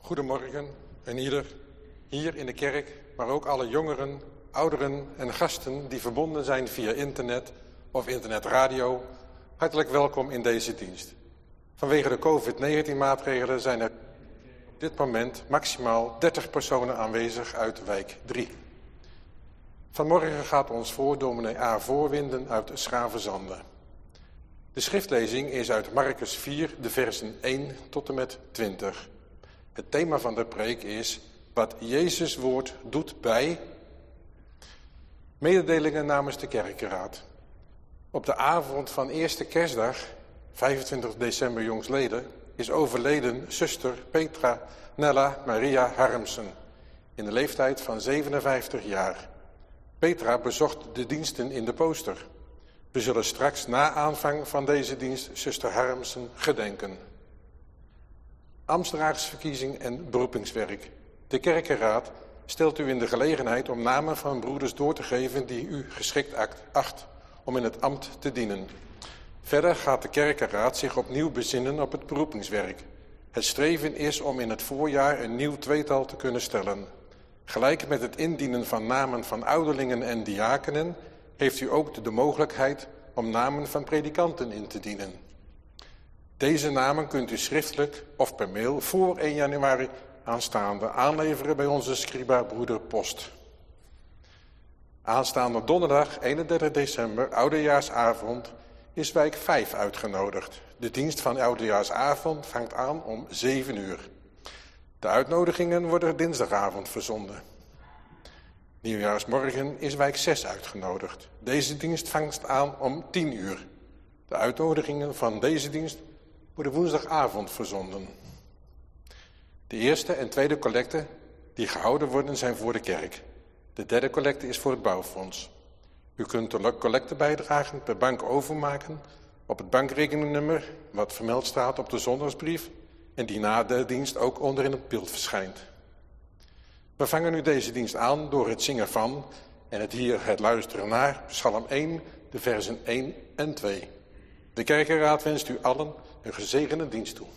Goedemorgen en ieder hier in de kerk, maar ook alle jongeren, ouderen en gasten die verbonden zijn via internet of internetradio. Hartelijk welkom in deze dienst. Vanwege de COVID-19-maatregelen zijn er op dit moment maximaal 30 personen aanwezig uit wijk 3. Vanmorgen gaat ons voor dominee A. Voorwinden uit Schavenzande. De schriftlezing is uit Marcus 4, de versen 1 tot en met 20. Het thema van de preek is wat Jezus woord doet bij mededelingen namens de kerkenraad. Op de avond van eerste kerstdag, 25 december jongstleden, is overleden zuster Petra Nella Maria Harmsen in de leeftijd van 57 jaar. Petra bezocht de diensten in de Pooster. We zullen straks na aanvang van deze dienst zuster Harmsen gedenken. Ambtsdragersverkiezing en beroepingswerk. De kerkenraad stelt u in de gelegenheid om namen van broeders door te geven die u geschikt acht om in het ambt te dienen. Verder gaat de kerkenraad zich opnieuw bezinnen op het beroepingswerk. Het streven is om in het voorjaar een nieuw tweetal te kunnen stellen. Gelijk met het indienen van namen van ouderlingen en diakenen heeft u ook de mogelijkheid om namen van predikanten in te dienen. Deze namen kunt u schriftelijk of per mail voor 1 januari aanstaande aanleveren bij onze scriba broeder Post. Aanstaande donderdag 31 december, oudejaarsavond, is wijk 5 uitgenodigd. De dienst van oudejaarsavond vangt aan om 7 uur. De uitnodigingen worden dinsdagavond verzonden. Nieuwjaarsmorgen is wijk 6 uitgenodigd. Deze dienst vangt aan om 10 uur. De uitnodigingen van deze dienst worden woensdagavond verzonden. De eerste en tweede collecte die gehouden worden zijn voor de kerk. De derde collecte is voor het bouwfonds. U kunt de collectebijdragen per bank overmaken op het bankrekeningnummer wat vermeld staat op de zondagsbrief en die na de dienst ook onder in het beeld verschijnt. We vangen nu deze dienst aan door het zingen van en het luisteren naar Psalm 1, de versen 1 en 2. De kerkenraad wenst u allen een gezegende dienst toe.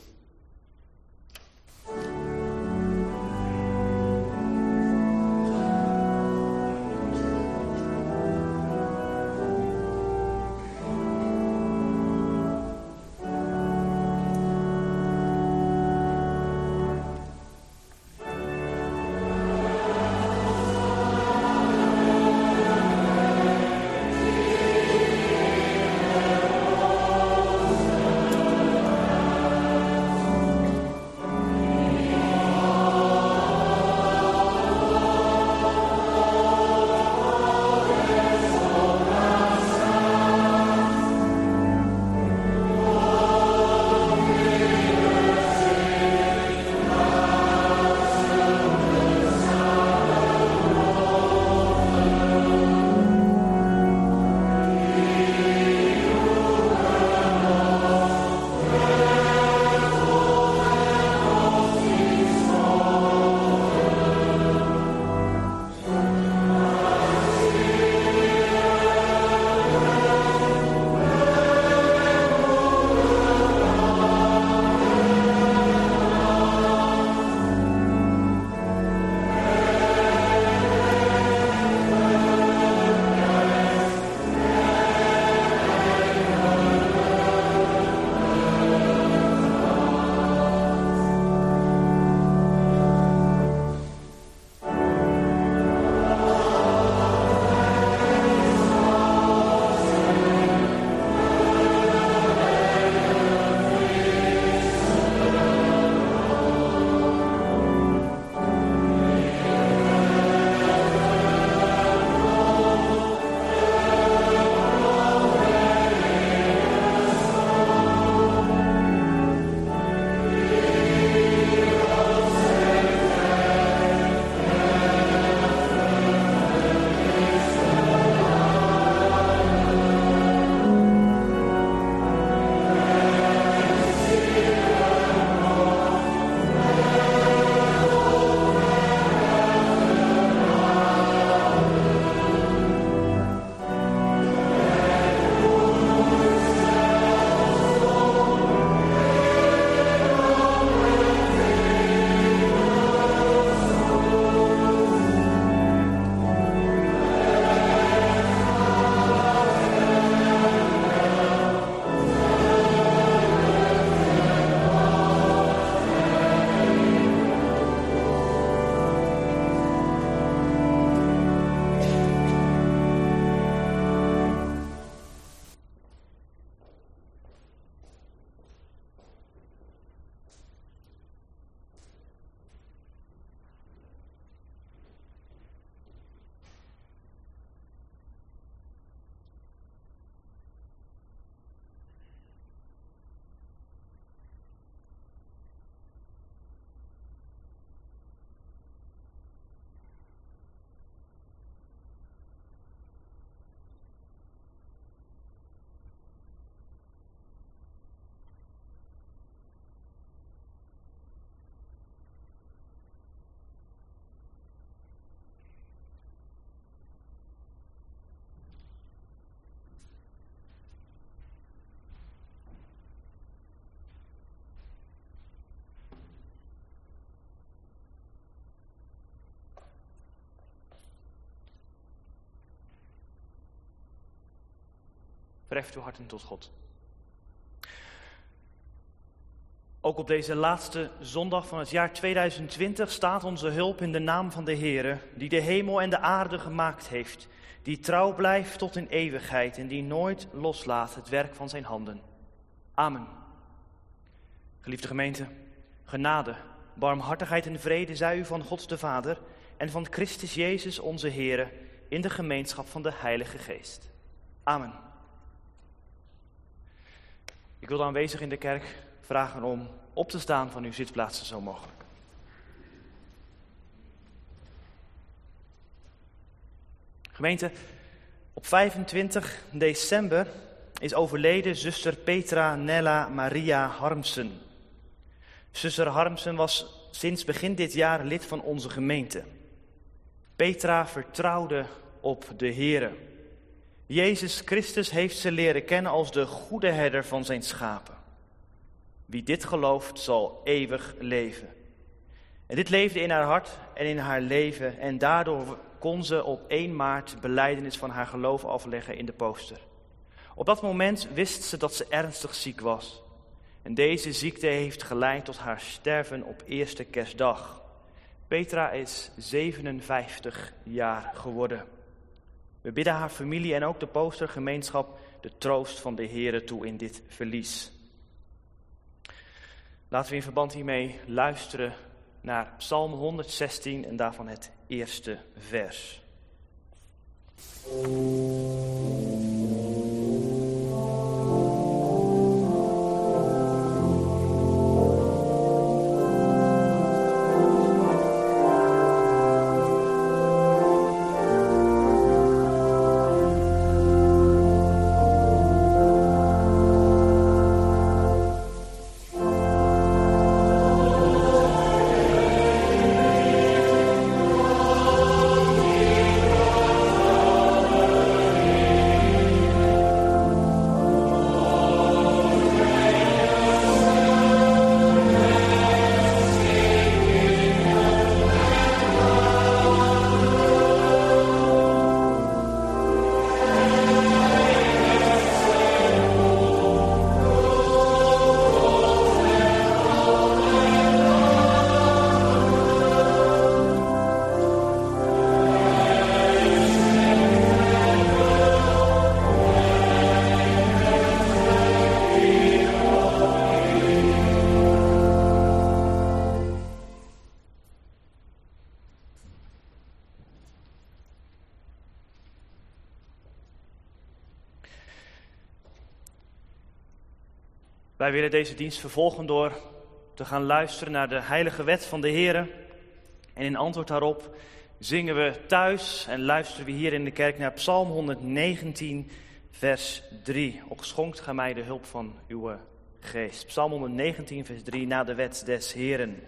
verheft uw harten tot God. Ook op deze laatste zondag van het jaar 2020 staat onze hulp in de naam van de Heere, die de hemel en de aarde gemaakt heeft, die trouw blijft tot in eeuwigheid en die nooit loslaat het werk van zijn handen. Amen. Geliefde gemeente, genade, barmhartigheid en vrede zij u van God de Vader en van Christus Jezus onze Heere in de gemeenschap van de Heilige Geest. Amen. Ik wil de aanwezigen in de kerk vragen om op te staan van uw zitplaatsen zo mogelijk. Gemeente, op 25 december is overleden zuster Petra Nella Maria Harmsen. Zuster Harmsen was sinds begin dit jaar lid van onze gemeente. Petra vertrouwde op de Heere. Jezus Christus heeft ze leren kennen als de goede herder van zijn schapen. Wie dit gelooft zal eeuwig leven. En dit leefde in haar hart en in haar leven en daardoor kon ze op 1 maart belijdenis van haar geloof afleggen in de Pooster. Op dat moment wist ze dat ze ernstig ziek was. En deze ziekte heeft geleid tot haar sterven op eerste kerstdag. Petra is 57 jaar geworden. We bidden haar familie en ook de Poostergemeenschap de troost van de Heere toe in dit verlies. Laten we in verband hiermee luisteren naar Psalm 116 en daarvan het eerste vers. Wij willen deze dienst vervolgen door te gaan luisteren naar de heilige wet van de Heere. En in antwoord daarop zingen we thuis en luisteren we hier in de kerk naar Psalm 119, vers 3. O geschonkt gij mij de hulp van uw geest. Psalm 119, vers 3, na de wet des Heeren.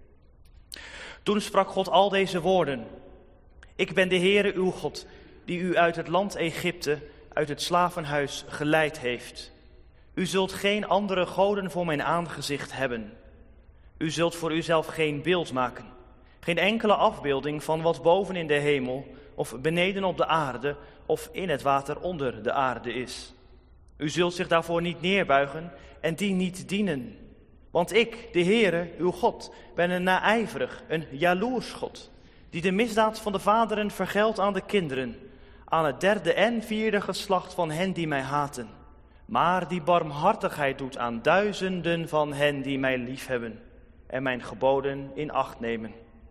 Toen sprak God al deze woorden. Ik ben de Heere uw God, die u uit het land Egypte, uit het slavenhuis geleid heeft. U zult geen andere goden voor mijn aangezicht hebben. U zult voor uzelf geen beeld maken. Geen enkele afbeelding van wat boven in de hemel, of beneden op de aarde, of in het water onder de aarde is. U zult zich daarvoor niet neerbuigen en die niet dienen. Want ik, de Heere, uw God, ben een naijverig, een jaloers God, die de misdaad van de vaderen vergeldt aan de kinderen, aan het 3e en 4e geslacht van hen die mij haten. Maar die barmhartigheid doet aan duizenden van hen die mij liefhebben en mijn geboden in acht nemen.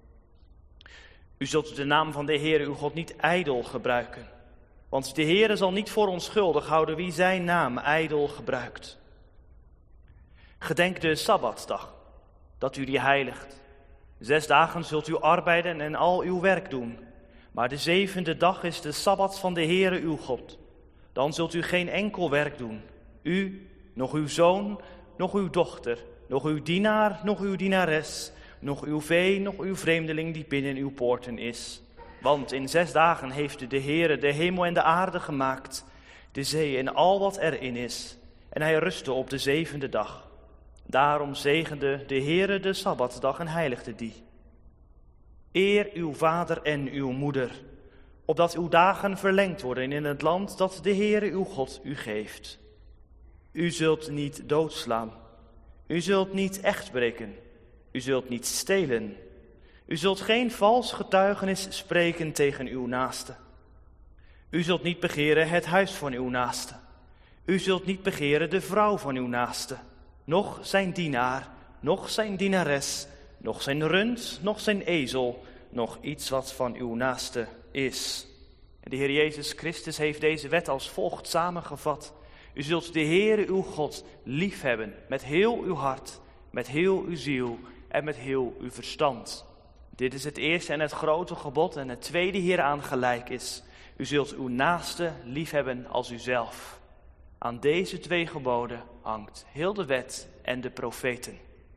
U zult de naam van de Heere uw God niet ijdel gebruiken, want de Heere zal niet voor onschuldig houden wie zijn naam ijdel gebruikt. Gedenk de Sabbatsdag, dat u die heiligt. 6 dagen zult u arbeiden en al uw werk doen, maar de 7e dag is de Sabbat van de Heere uw God. Dan zult u geen enkel werk doen, u, nog uw zoon, nog uw dochter, nog uw dienaar, nog uw dienares, nog uw vee, nog uw vreemdeling die binnen uw poorten is. Want in 6 dagen heeft de Heere de hemel en de aarde gemaakt, de zee en al wat erin is. En hij rustte op de 7e dag. Daarom zegende de Heere de Sabbatsdag en heiligde die. Eer uw vader en uw moeder, opdat uw dagen verlengd worden in het land dat de Heere uw God u geeft. U zult niet doodslaan, u zult niet echtbreken, u zult niet stelen, u zult geen vals getuigenis spreken tegen uw naaste. U zult niet begeren het huis van uw naaste. U zult niet begeren de vrouw van uw naaste, noch zijn dienaar, noch zijn dienares, noch zijn rund, noch zijn ezel, noch iets wat van uw naaste is. En de Heer Jezus Christus heeft deze wet als volgt samengevat. U zult de Heere uw God liefhebben met heel uw hart, met heel uw ziel en met heel uw verstand. Dit is het eerste en het grote gebod en het tweede hieraan gelijk is. U zult uw naaste liefhebben als uzelf. Aan deze 2 geboden hangt heel de wet en de profeten.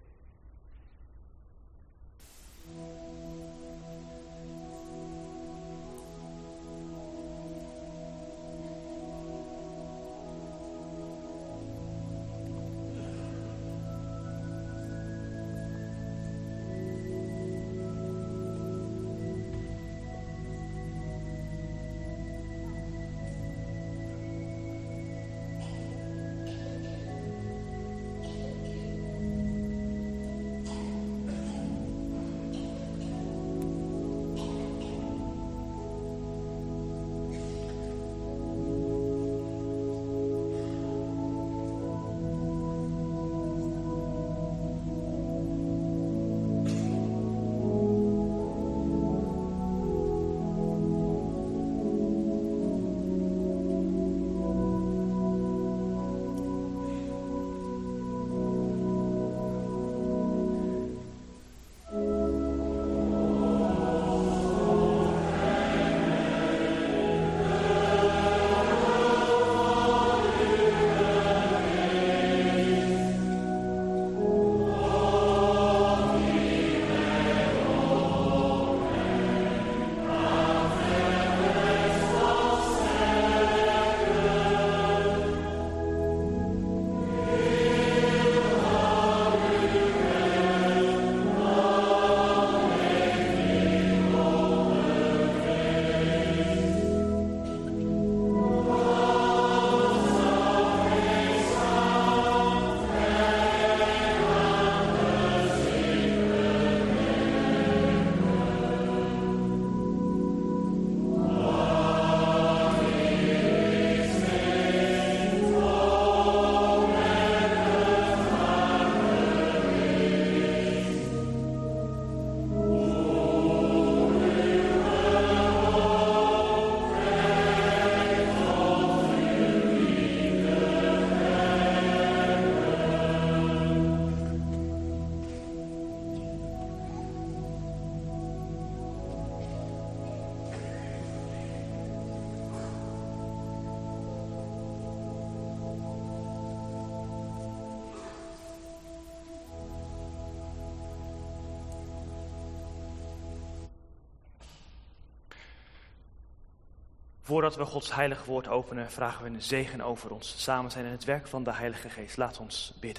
Voordat we Gods heilig woord openen, vragen we een zegen over ons. Samen zijn in het werk van de Heilige Geest. Laat ons bidden.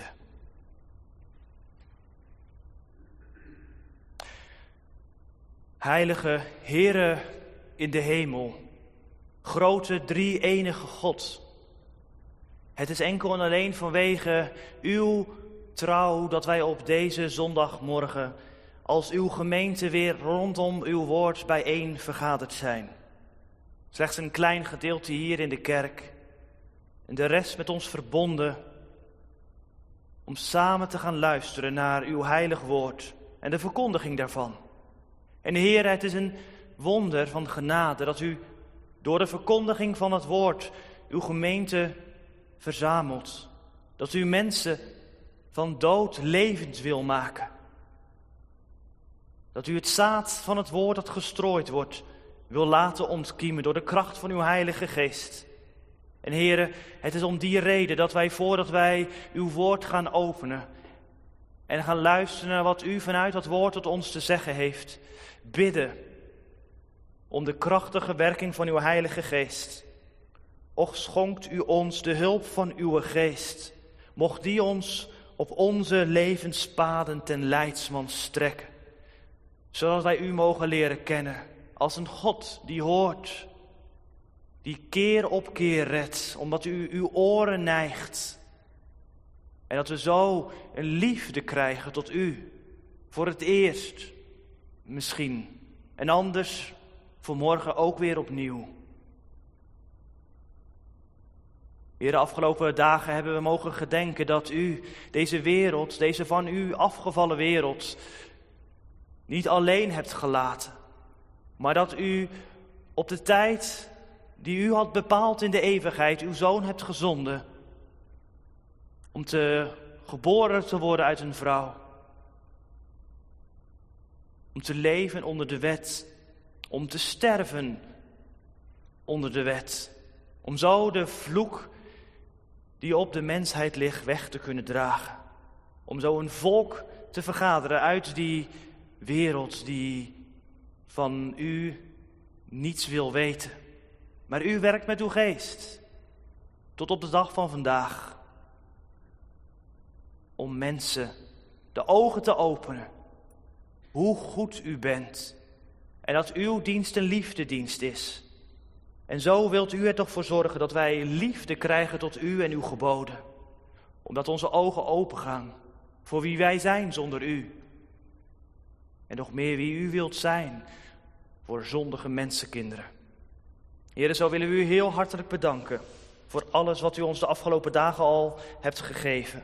Heilige Heere in de hemel, grote drie-enige God. Het is enkel en alleen vanwege uw trouw dat wij op deze zondagmorgen als uw gemeente weer rondom uw woord bijeen vergaderd zijn. Slechts een klein gedeelte hier in de kerk en de rest met ons verbonden om samen te gaan luisteren naar uw heilig woord en de verkondiging daarvan. En Heer, het is een wonder van genade dat u door de verkondiging van het woord uw gemeente verzamelt. Dat u mensen van dood levend wil maken. Dat u het zaad van het woord dat gestrooid wordt wil laten ontkiemen door de kracht van uw Heilige Geest. En Heere, het is om die reden dat wij voordat wij uw woord gaan openen en gaan luisteren naar wat u vanuit dat woord tot ons te zeggen heeft, bidden om de krachtige werking van uw Heilige Geest. Och, schonkt u ons de hulp van uw Geest. Mocht die ons op onze levenspaden ten leidsman strekken, zodat wij u mogen leren kennen als een God die hoort, die keer op keer redt, omdat u uw oren neigt. En dat we zo een liefde krijgen tot u, voor het eerst misschien, en anders voor morgen ook weer opnieuw. Heer, de afgelopen dagen hebben we mogen gedenken dat u deze wereld, deze van u afgevallen wereld, niet alleen hebt gelaten, maar dat u op de tijd die u had bepaald in de eeuwigheid uw Zoon hebt gezonden om geboren te worden uit een vrouw, om te leven onder de wet, om te sterven onder de wet, om zo de vloek die op de mensheid ligt weg te kunnen dragen. Om zo een volk te vergaderen uit die wereld die van u niets wil weten. Maar u werkt met uw geest tot op de dag van vandaag. Om mensen de ogen te openen. Hoe goed u bent. En dat uw dienst een liefdedienst is. En zo wilt u er toch voor zorgen dat wij liefde krijgen tot u en uw geboden. Omdat onze ogen open gaan voor wie wij zijn zonder u. En nog meer wie u wilt zijn voor zondige mensenkinderen. Heren, zo willen we u heel hartelijk bedanken voor alles wat u ons de afgelopen dagen al hebt gegeven.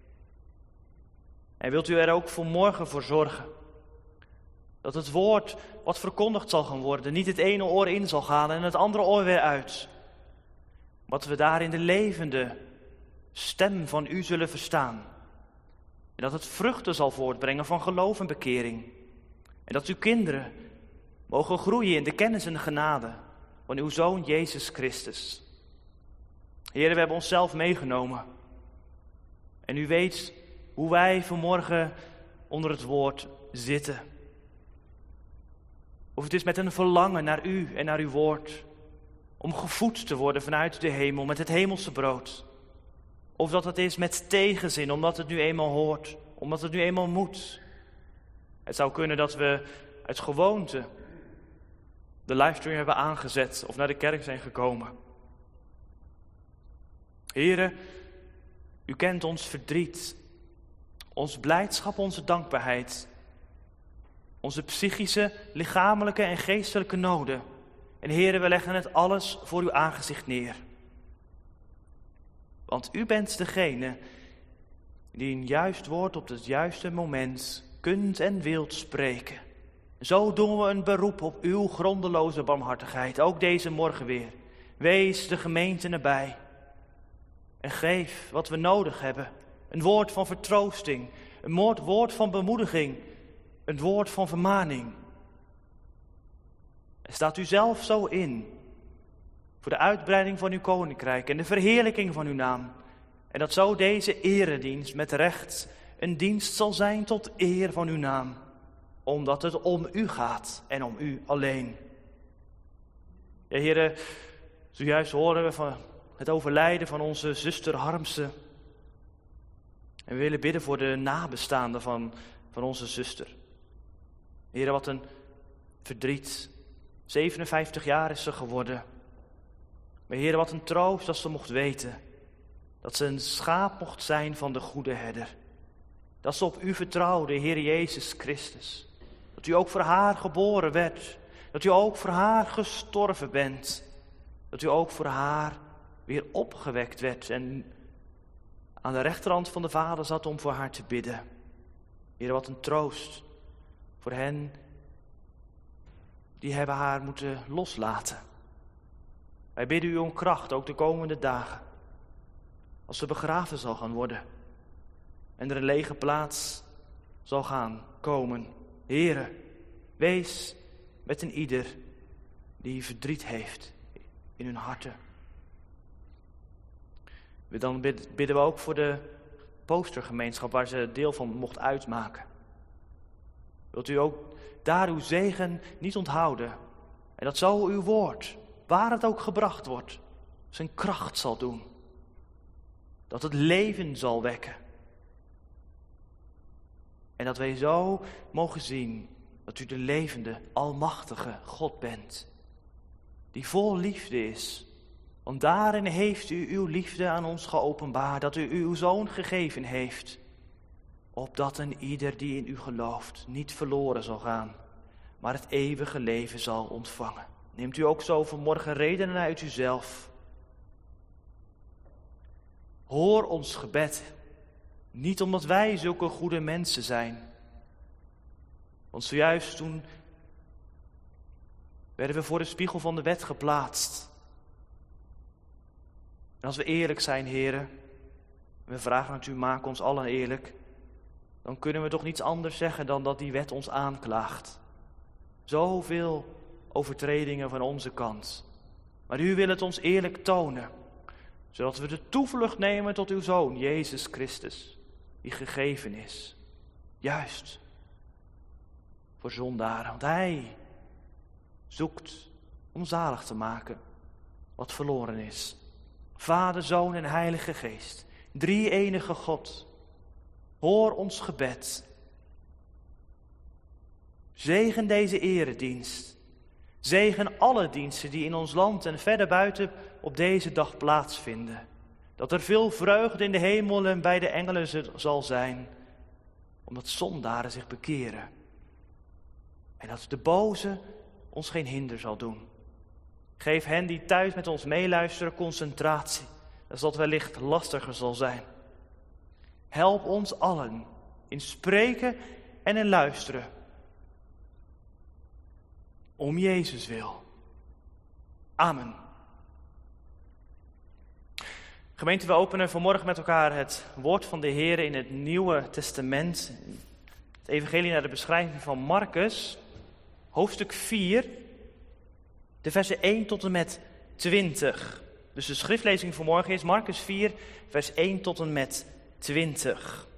En wilt u er ook voor morgen voor zorgen dat het woord wat verkondigd zal gaan worden niet het ene oor in zal gaan en het andere oor weer uit. Maar dat we daarin de levende stem van u zullen verstaan. En dat het vruchten zal voortbrengen van geloof en bekering. En dat uw kinderen mogen groeien in de kennis en de genade van uw Zoon Jezus Christus. Heren, we hebben onszelf meegenomen. En u weet hoe wij vanmorgen onder het woord zitten. Of het is met een verlangen naar u en naar uw woord. Om gevoed te worden vanuit de hemel met het hemelse brood. Of dat het is met tegenzin, omdat het nu eenmaal hoort. Omdat het nu eenmaal moet. Het zou kunnen dat we uit gewoonte de livestream hebben aangezet of naar de kerk zijn gekomen. Heren, u kent ons verdriet, ons blijdschap, onze dankbaarheid, onze psychische, lichamelijke en geestelijke noden. En Heren, we leggen het alles voor uw aangezicht neer. Want u bent degene die een juist woord op het juiste moment kunt en wilt spreken. Zo doen we een beroep op uw grondeloze barmhartigheid, ook deze morgen weer. Wees de gemeente nabij en geef wat we nodig hebben. Een woord van vertroosting, een woord van bemoediging, een woord van vermaning. En staat u zelf zo in voor de uitbreiding van uw koninkrijk en de verheerlijking van uw naam. En dat zo deze eredienst met recht een dienst zal zijn tot eer van uw naam. Omdat het om u gaat en om u alleen. Ja, heren, zojuist horen we van het overlijden van onze zuster Harmse. En we willen bidden voor de nabestaanden van onze zuster. Heren, wat een verdriet. 57 jaar is ze geworden. Maar heren, wat een troost dat ze mocht weten dat ze een schaap mocht zijn van de goede herder. Dat ze op u vertrouwde, Heer Jezus Christus. Dat u ook voor haar geboren werd. Dat u ook voor haar gestorven bent. Dat u ook voor haar weer opgewekt werd en aan de rechterhand van de Vader zat om voor haar te bidden. Heer, wat een troost voor hen die hebben haar moeten loslaten. Wij bidden u om kracht, ook de komende dagen. Als ze begraven zal gaan worden en er een lege plaats zal gaan komen. Heere, wees met een ieder die verdriet heeft in hun harten. Dan bidden we ook voor de postergemeenschap waar ze deel van mocht uitmaken. Wilt u ook daar uw zegen niet onthouden. En dat zo uw woord, waar het ook gebracht wordt, zijn kracht zal doen. Dat het leven zal wekken. En dat wij zo mogen zien dat u de levende, almachtige God bent, die vol liefde is. Want daarin heeft u uw liefde aan ons geopenbaard, dat u uw Zoon gegeven heeft, opdat een ieder die in u gelooft niet verloren zal gaan, maar het eeuwige leven zal ontvangen. Neemt u ook zo vanmorgen redenen uit uzelf. Hoor ons gebed, niet omdat wij zulke goede mensen zijn. Want zojuist toen werden we voor de spiegel van de wet geplaatst. En als we eerlijk zijn, heren, en we vragen het u, maak ons allen eerlijk, dan kunnen we toch niets anders zeggen dan dat die wet ons aanklaagt. Zoveel overtredingen van onze kant. Maar u wil het ons eerlijk tonen, zodat we de toevlucht nemen tot uw Zoon, Jezus Christus, die gegeven is. Juist voor zondaren, want hij zoekt om zalig te maken wat verloren is. Vader, Zoon en Heilige Geest, drie-enige God, hoor ons gebed. Zegen deze eredienst. Zegen alle diensten die in ons land en verder buiten op deze dag plaatsvinden. Dat er veel vreugde in de hemel en bij de engelen zal zijn, omdat zondaren zich bekeren. En dat de boze ons geen hinder zal doen. Geef hen die thuis met ons meeluisteren concentratie, dat dat wellicht lastiger zal zijn. Help ons allen in spreken en in luisteren. Om Jezus wil. Amen. Gemeente, we openen vanmorgen met elkaar het woord van de Heer in het Nieuwe Testament. Het evangelie naar de beschrijving van Marcus, hoofdstuk 4, de versen 1 tot en met 20. Dus de schriftlezing vanmorgen is Marcus 4, vers 1 tot en met 20.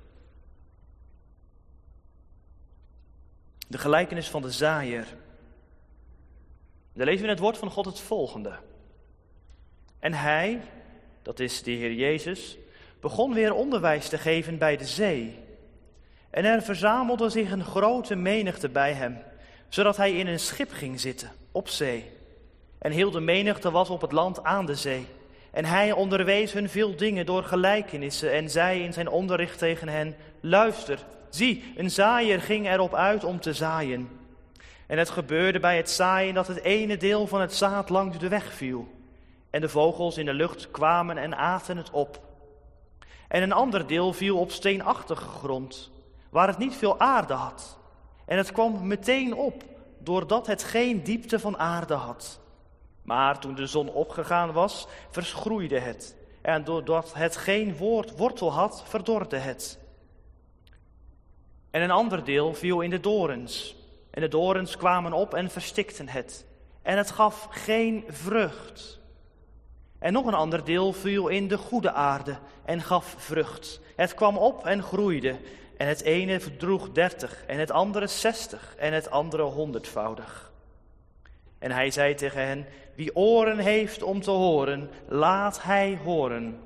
De gelijkenis van de zaaier. Daar lezen we in het woord van God het volgende. En hij, dat is de Heer Jezus, begon weer onderwijs te geven bij de zee. En er verzamelde zich een grote menigte bij hem, zodat hij in een schip ging zitten, op zee. En heel de menigte was op het land aan de zee. En hij onderwees hun veel dingen door gelijkenissen en zei in zijn onderricht tegen hen: luister, zie, een zaaier ging erop uit om te zaaien. En het gebeurde bij het zaaien dat het ene deel van het zaad langs de weg viel. En de vogels in de lucht kwamen en aten het op. En een ander deel viel op steenachtige grond, waar het niet veel aarde had. En het kwam meteen op, doordat het geen diepte van aarde had. Maar toen de zon opgegaan was, verschroeide het. En doordat het geen wortel had, verdorde het. En een ander deel viel in de dorens. En de dorens kwamen op en verstikten het. En het gaf geen vrucht. En nog een ander deel viel in de goede aarde en gaf vrucht. Het kwam op en groeide. En het ene verdroeg 30, en het andere 60, en het andere 100-voudig. En hij zei tegen hen: wie oren heeft om te horen, laat hij horen.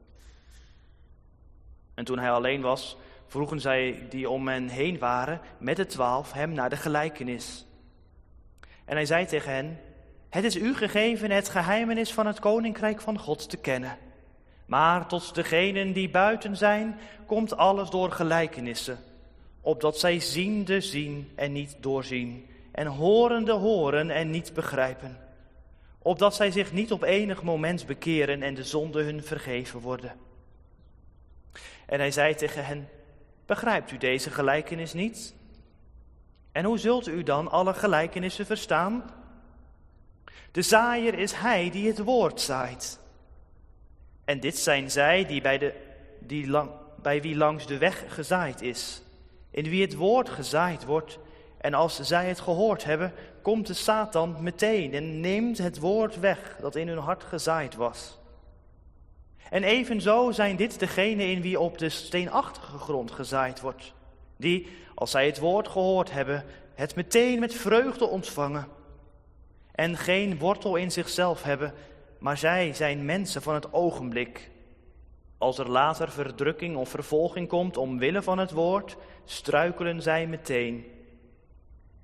En toen hij alleen was, vroegen zij die om hen heen waren met de 12 hem naar de gelijkenis. En hij zei tegen hen: het is u gegeven het geheimenis van het koninkrijk van God te kennen. Maar tot degenen die buiten zijn, komt alles door gelijkenissen, opdat zij ziende zien en niet doorzien, en horende horen en niet begrijpen, opdat zij zich niet op enig moment bekeren en de zonde hun vergeven worden. En hij zei tegen hen: begrijpt u deze gelijkenis niet? En hoe zult u dan alle gelijkenissen verstaan? De zaaier is hij die het woord zaait. En dit zijn zij die bij wie langs de weg gezaaid is, in wie het woord gezaaid wordt. En als zij het gehoord hebben, komt de Satan meteen en neemt het woord weg dat in hun hart gezaaid was. En evenzo zijn dit degenen in wie op de steenachtige grond gezaaid wordt, die, als zij het woord gehoord hebben, het meteen met vreugde ontvangen. En geen wortel in zichzelf hebben, maar zij zijn mensen van het ogenblik. Als er later verdrukking of vervolging komt omwille van het woord, struikelen zij meteen.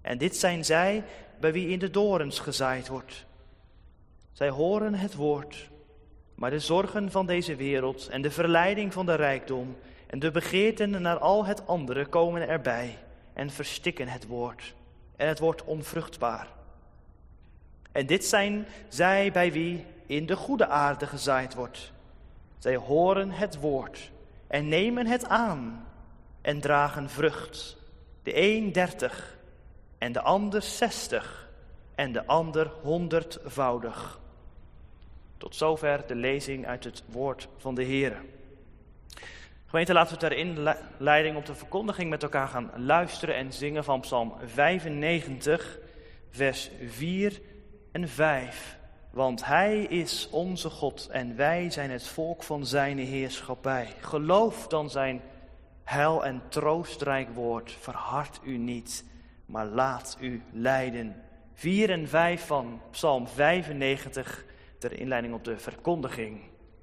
En dit zijn zij bij wie in de dorens gezaaid wordt. Zij horen het woord, maar de zorgen van deze wereld en de verleiding van de rijkdom en de begeerten naar al het andere komen erbij en verstikken het woord. En het wordt onvruchtbaar. En dit zijn zij bij wie in de goede aarde gezaaid wordt. Zij horen het woord en nemen het aan en dragen vrucht. De een 30 en de ander 60 en de ander 100-voudig. Tot zover de lezing uit het woord van de Heer. Gemeente, laten we ter inleiding op de verkondiging met elkaar gaan luisteren en zingen van Psalm 95, vers 4 en 5. Want Hij is onze God en wij zijn het volk van zijn heerschappij. Geloof dan zijn heil en troostrijk woord. Verhard u niet, maar laat u leiden. 4 en 5 van Psalm 95 ter inleiding op de verkondiging.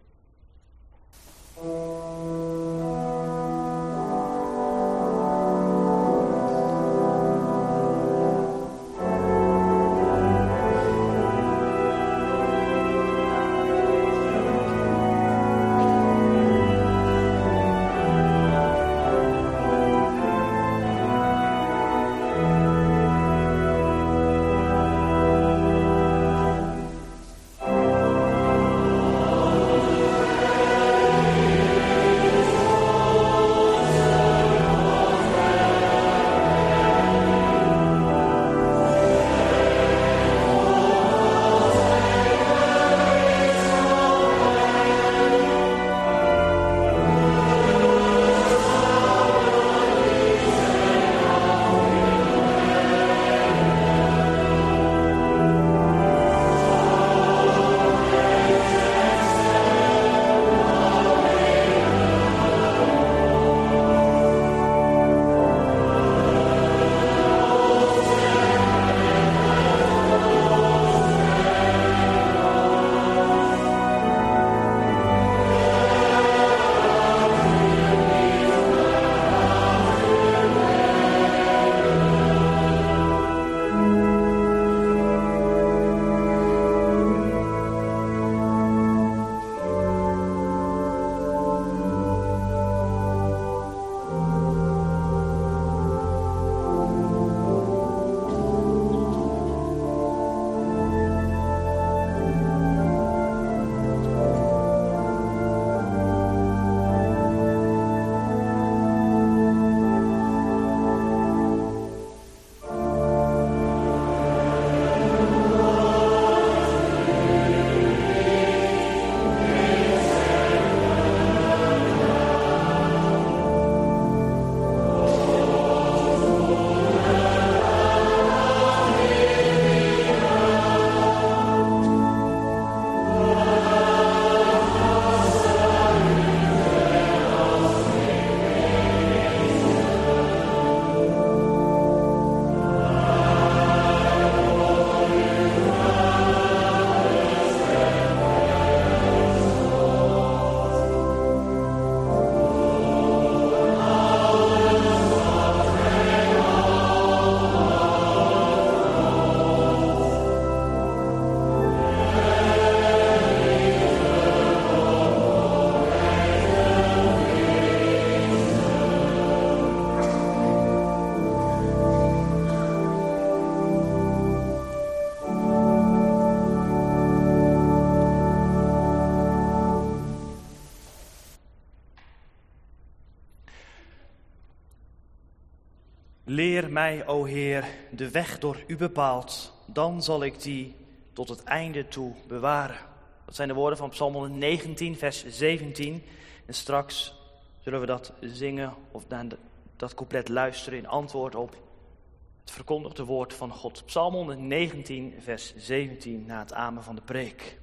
Leer mij, o Heer, de weg door u bepaald, dan zal ik die tot het einde toe bewaren. Dat zijn de woorden van Psalm 119, vers 17. En straks zullen we dat zingen of naar dat couplet luisteren in antwoord op het verkondigde woord van God. Psalm 119, vers 17, na het amen van de preek.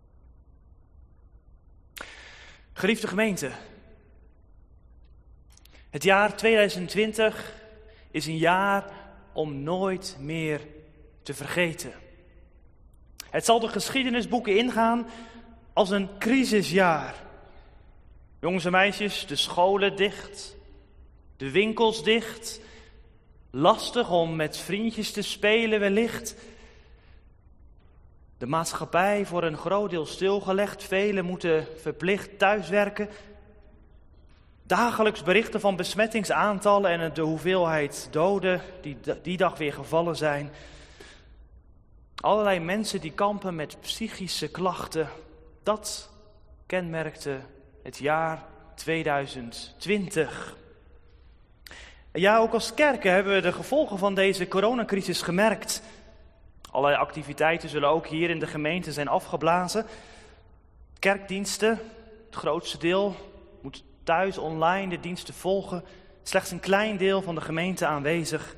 Geliefde gemeente, het jaar 2020 is een jaar om nooit meer te vergeten. Het zal de geschiedenisboeken ingaan als een crisisjaar. Jongens en meisjes, de scholen dicht, de winkels dicht, lastig om met vriendjes te spelen wellicht. De maatschappij voor een groot deel stilgelegd. Velen moeten verplicht thuiswerken. Dagelijks berichten van besmettingsaantallen en de hoeveelheid doden die dag weer gevallen zijn. Allerlei mensen die kampen met psychische klachten. Dat kenmerkte het jaar 2020. Ja, ook als kerken hebben we de gevolgen van deze coronacrisis gemerkt. Allerlei activiteiten zullen ook hier in de gemeente zijn afgeblazen. Kerkdiensten, het grootste deel, moet thuis online de diensten volgen. Slechts een klein deel van de gemeente aanwezig.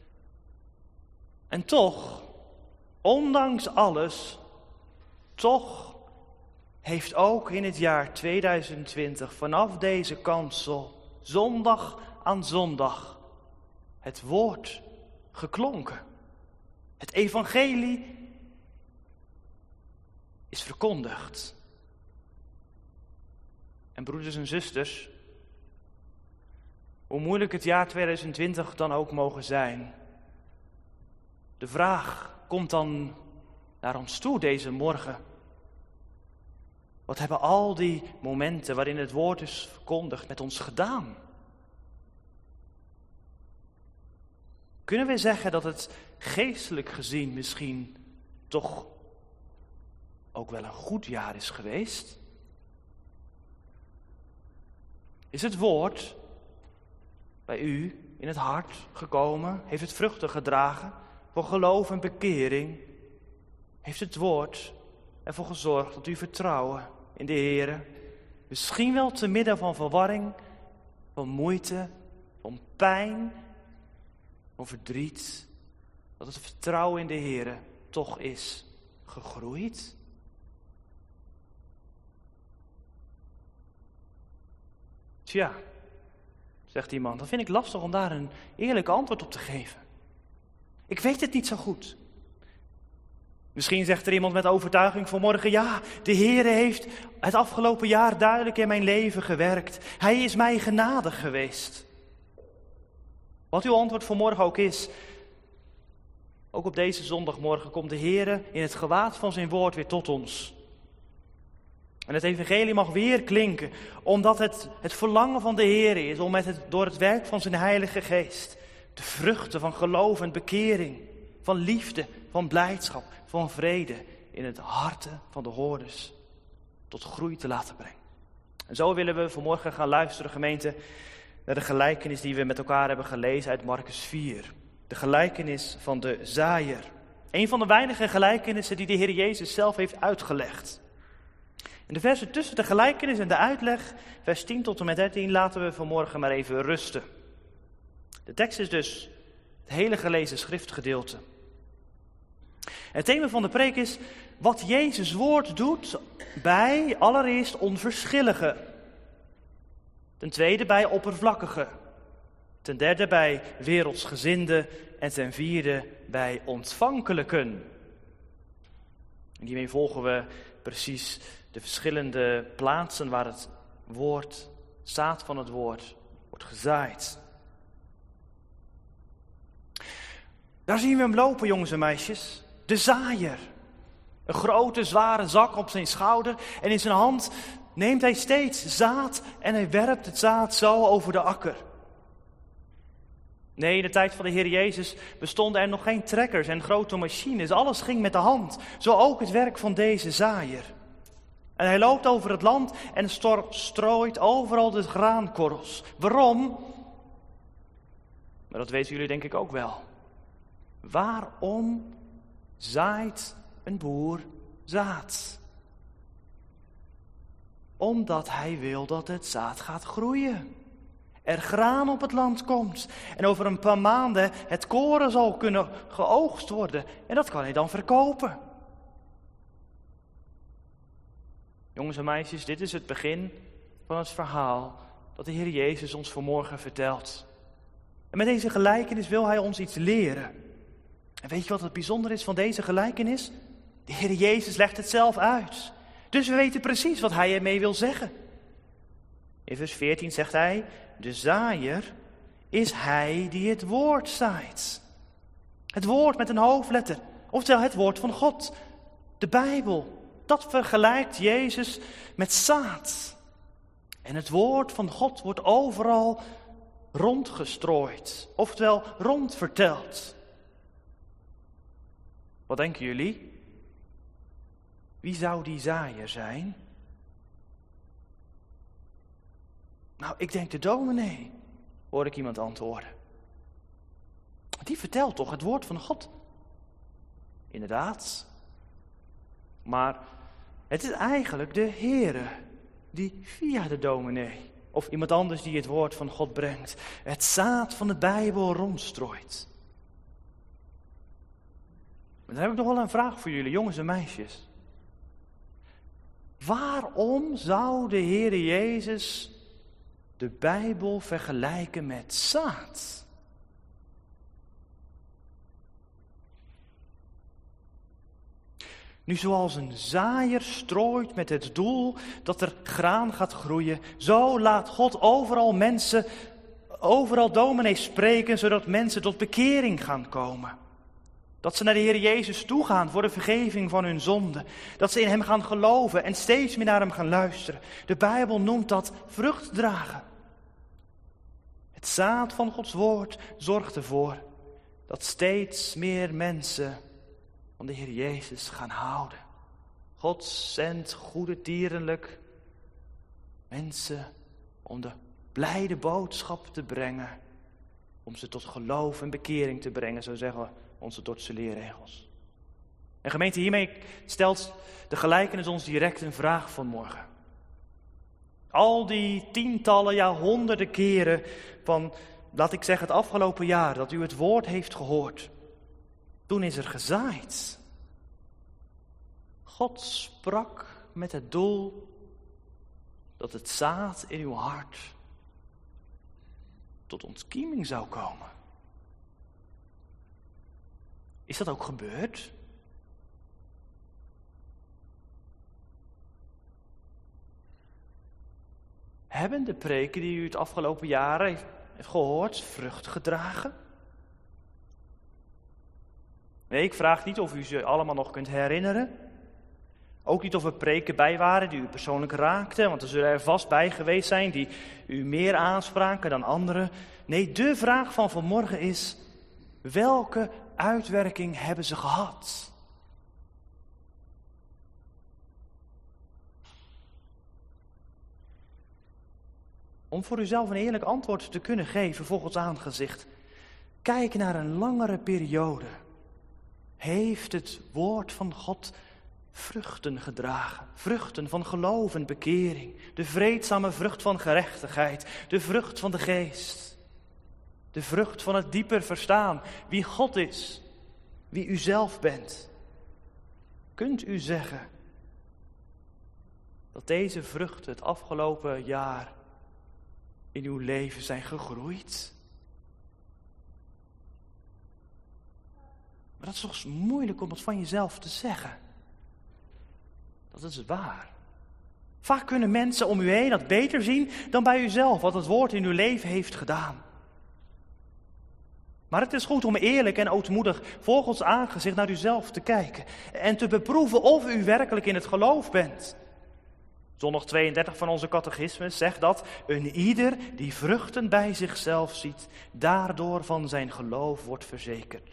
En toch, ondanks alles, toch heeft ook in het jaar 2020 vanaf deze kansel, zondag aan zondag, het woord geklonken. Het evangelie is verkondigd. En broeders en zusters, hoe moeilijk het jaar 2020 dan ook mogen zijn, de vraag komt dan naar ons toe deze morgen. Wat hebben al die momenten waarin het woord is verkondigd met ons gedaan? Kunnen we zeggen dat het geestelijk gezien misschien toch ook wel een goed jaar is geweest? Is het woord bij u in het hart gekomen? Heeft het vruchten gedragen voor geloof en bekering? Heeft het woord ervoor gezorgd dat uw vertrouwen in de Heere, misschien wel te midden van verwarring, van moeite, van pijn, van verdriet, dat het vertrouwen in de Heere toch is gegroeid? Tja, zegt iemand, dan vind ik lastig om daar een eerlijk antwoord op te geven. Ik weet het niet zo goed. Misschien zegt er iemand met overtuiging vanmorgen, ja, de Heere heeft het afgelopen jaar duidelijk in mijn leven gewerkt. Hij is mij genadig geweest. Wat uw antwoord vanmorgen ook is, ook op deze zondagmorgen komt de Heere in het gewaad van zijn woord weer tot ons. En het evangelie mag weer klinken, omdat het verlangen van de Heere is om door het werk van zijn Heilige Geest de vruchten van geloof en bekering, van liefde, van blijdschap, van vrede in het harten van de hoorders tot groei te laten brengen. En zo willen we vanmorgen gaan luisteren, gemeente, naar de gelijkenis die we met elkaar hebben gelezen uit Marcus 4. De gelijkenis van de zaaier. Een van de weinige gelijkenissen die de Heer Jezus zelf heeft uitgelegd. En de versen tussen de gelijkenis en de uitleg, vers 10 tot en met 13, laten we vanmorgen maar even rusten. De tekst is dus het hele gelezen schriftgedeelte. Het thema van de preek is wat Jezus' woord doet bij allereerst onverschilligen. Ten tweede bij oppervlakkigen. Ten derde bij wereldsgezinden. En ten vierde bij ontvankelijken. En hiermee volgen we precies de verschillende plaatsen waar het woord, zaad van het woord, wordt gezaaid. Daar zien we hem lopen, jongens en meisjes. De zaaier. Een grote, zware zak op zijn schouder. En in zijn hand neemt hij steeds zaad en hij werpt het zaad zo over de akker. Nee, in de tijd van de Heer Jezus bestonden er nog geen trekkers en grote machines. Alles ging met de hand. Zo ook het werk van deze zaaier. En hij loopt over het land en strooit overal de graankorrels. Waarom? Maar dat weten jullie denk ik ook wel. Waarom zaait een boer zaad? Omdat hij wil dat het zaad gaat groeien. Er graan op het land komt. En over een paar maanden het koren zal kunnen geoogst worden. En dat kan hij dan verkopen. Jongens en meisjes, dit is het begin van het verhaal dat de Heer Jezus ons vanmorgen vertelt. En met deze gelijkenis wil hij ons iets leren. En weet je wat het bijzonder is van deze gelijkenis? De Heer Jezus legt het zelf uit. Dus we weten precies wat hij ermee wil zeggen. In vers 14 zegt hij, de zaaier is hij die het woord zaait. Het woord met een hoofdletter, oftewel het woord van God. De Bijbel, dat vergelijkt Jezus met zaad. En het woord van God wordt overal rondgestrooid, oftewel rondverteld. Wat denken jullie? Wie zou die zaaier zijn? Nou, ik denk de dominee, hoor ik iemand antwoorden. Die vertelt toch het woord van God? Inderdaad. Maar het is eigenlijk de Heere die via de dominee of iemand anders die het woord van God brengt, het zaad van de Bijbel rondstrooit. Maar dan heb ik nog wel een vraag voor jullie, jongens en meisjes. Waarom zou de Heere Jezus de Bijbel vergelijken met zaad? Nu, zoals een zaaier strooit met het doel dat er graan gaat groeien, zo laat God overal dominees spreken, zodat mensen tot bekering gaan komen. Dat ze naar de Heer Jezus toe gaan voor de vergeving van hun zonden. Dat ze in Hem gaan geloven en steeds meer naar Hem gaan luisteren. De Bijbel noemt dat vrucht dragen. Het zaad van Gods woord zorgt ervoor dat steeds meer mensen van de Heer Jezus gaan houden. God zendt goedertierenlijk mensen om de blijde boodschap te brengen. Om ze tot geloof en bekering te brengen, zo zeggen onze Dordtse leerregels. En gemeente, hiermee stelt de gelijkenis ons direct een vraag vanmorgen. Al die tientallen, ja honderden keren van, laat ik zeggen, het afgelopen jaar dat u het woord heeft gehoord. Toen is er gezaaid. God sprak met het doel dat het zaad in uw hart tot ontkieming zou komen. Is dat ook gebeurd? Hebben de preken die u het afgelopen jaren heeft gehoord vrucht gedragen? Nee, ik vraag niet of u ze allemaal nog kunt herinneren. Ook niet of er preken bij waren die u persoonlijk raakten, want er zullen er vast bij geweest zijn die u meer aanspraken dan anderen. Nee, de vraag van vanmorgen is, welke uitwerking hebben ze gehad? Om voor uzelf een eerlijk antwoord te kunnen geven voor Gods aangezicht, kijk naar een langere periode. Heeft het woord van God vruchten gedragen? Vruchten van geloof en bekering. De vreedzame vrucht van gerechtigheid. De vrucht van de geest. De vrucht van het dieper verstaan wie God is. Wie u zelf bent. Kunt u zeggen dat deze vruchten het afgelopen jaar in uw leven zijn gegroeid? Maar dat is toch moeilijk om het van jezelf te zeggen. Dat is waar. Vaak kunnen mensen om u heen dat beter zien dan bij uzelf, wat het woord in uw leven heeft gedaan. Maar het is goed om eerlijk en ootmoedig voor Gods aangezicht naar uzelf te kijken. En te beproeven of u werkelijk in het geloof bent. Zondag 32 van onze catechismus zegt dat een ieder die vruchten bij zichzelf ziet, daardoor van zijn geloof wordt verzekerd.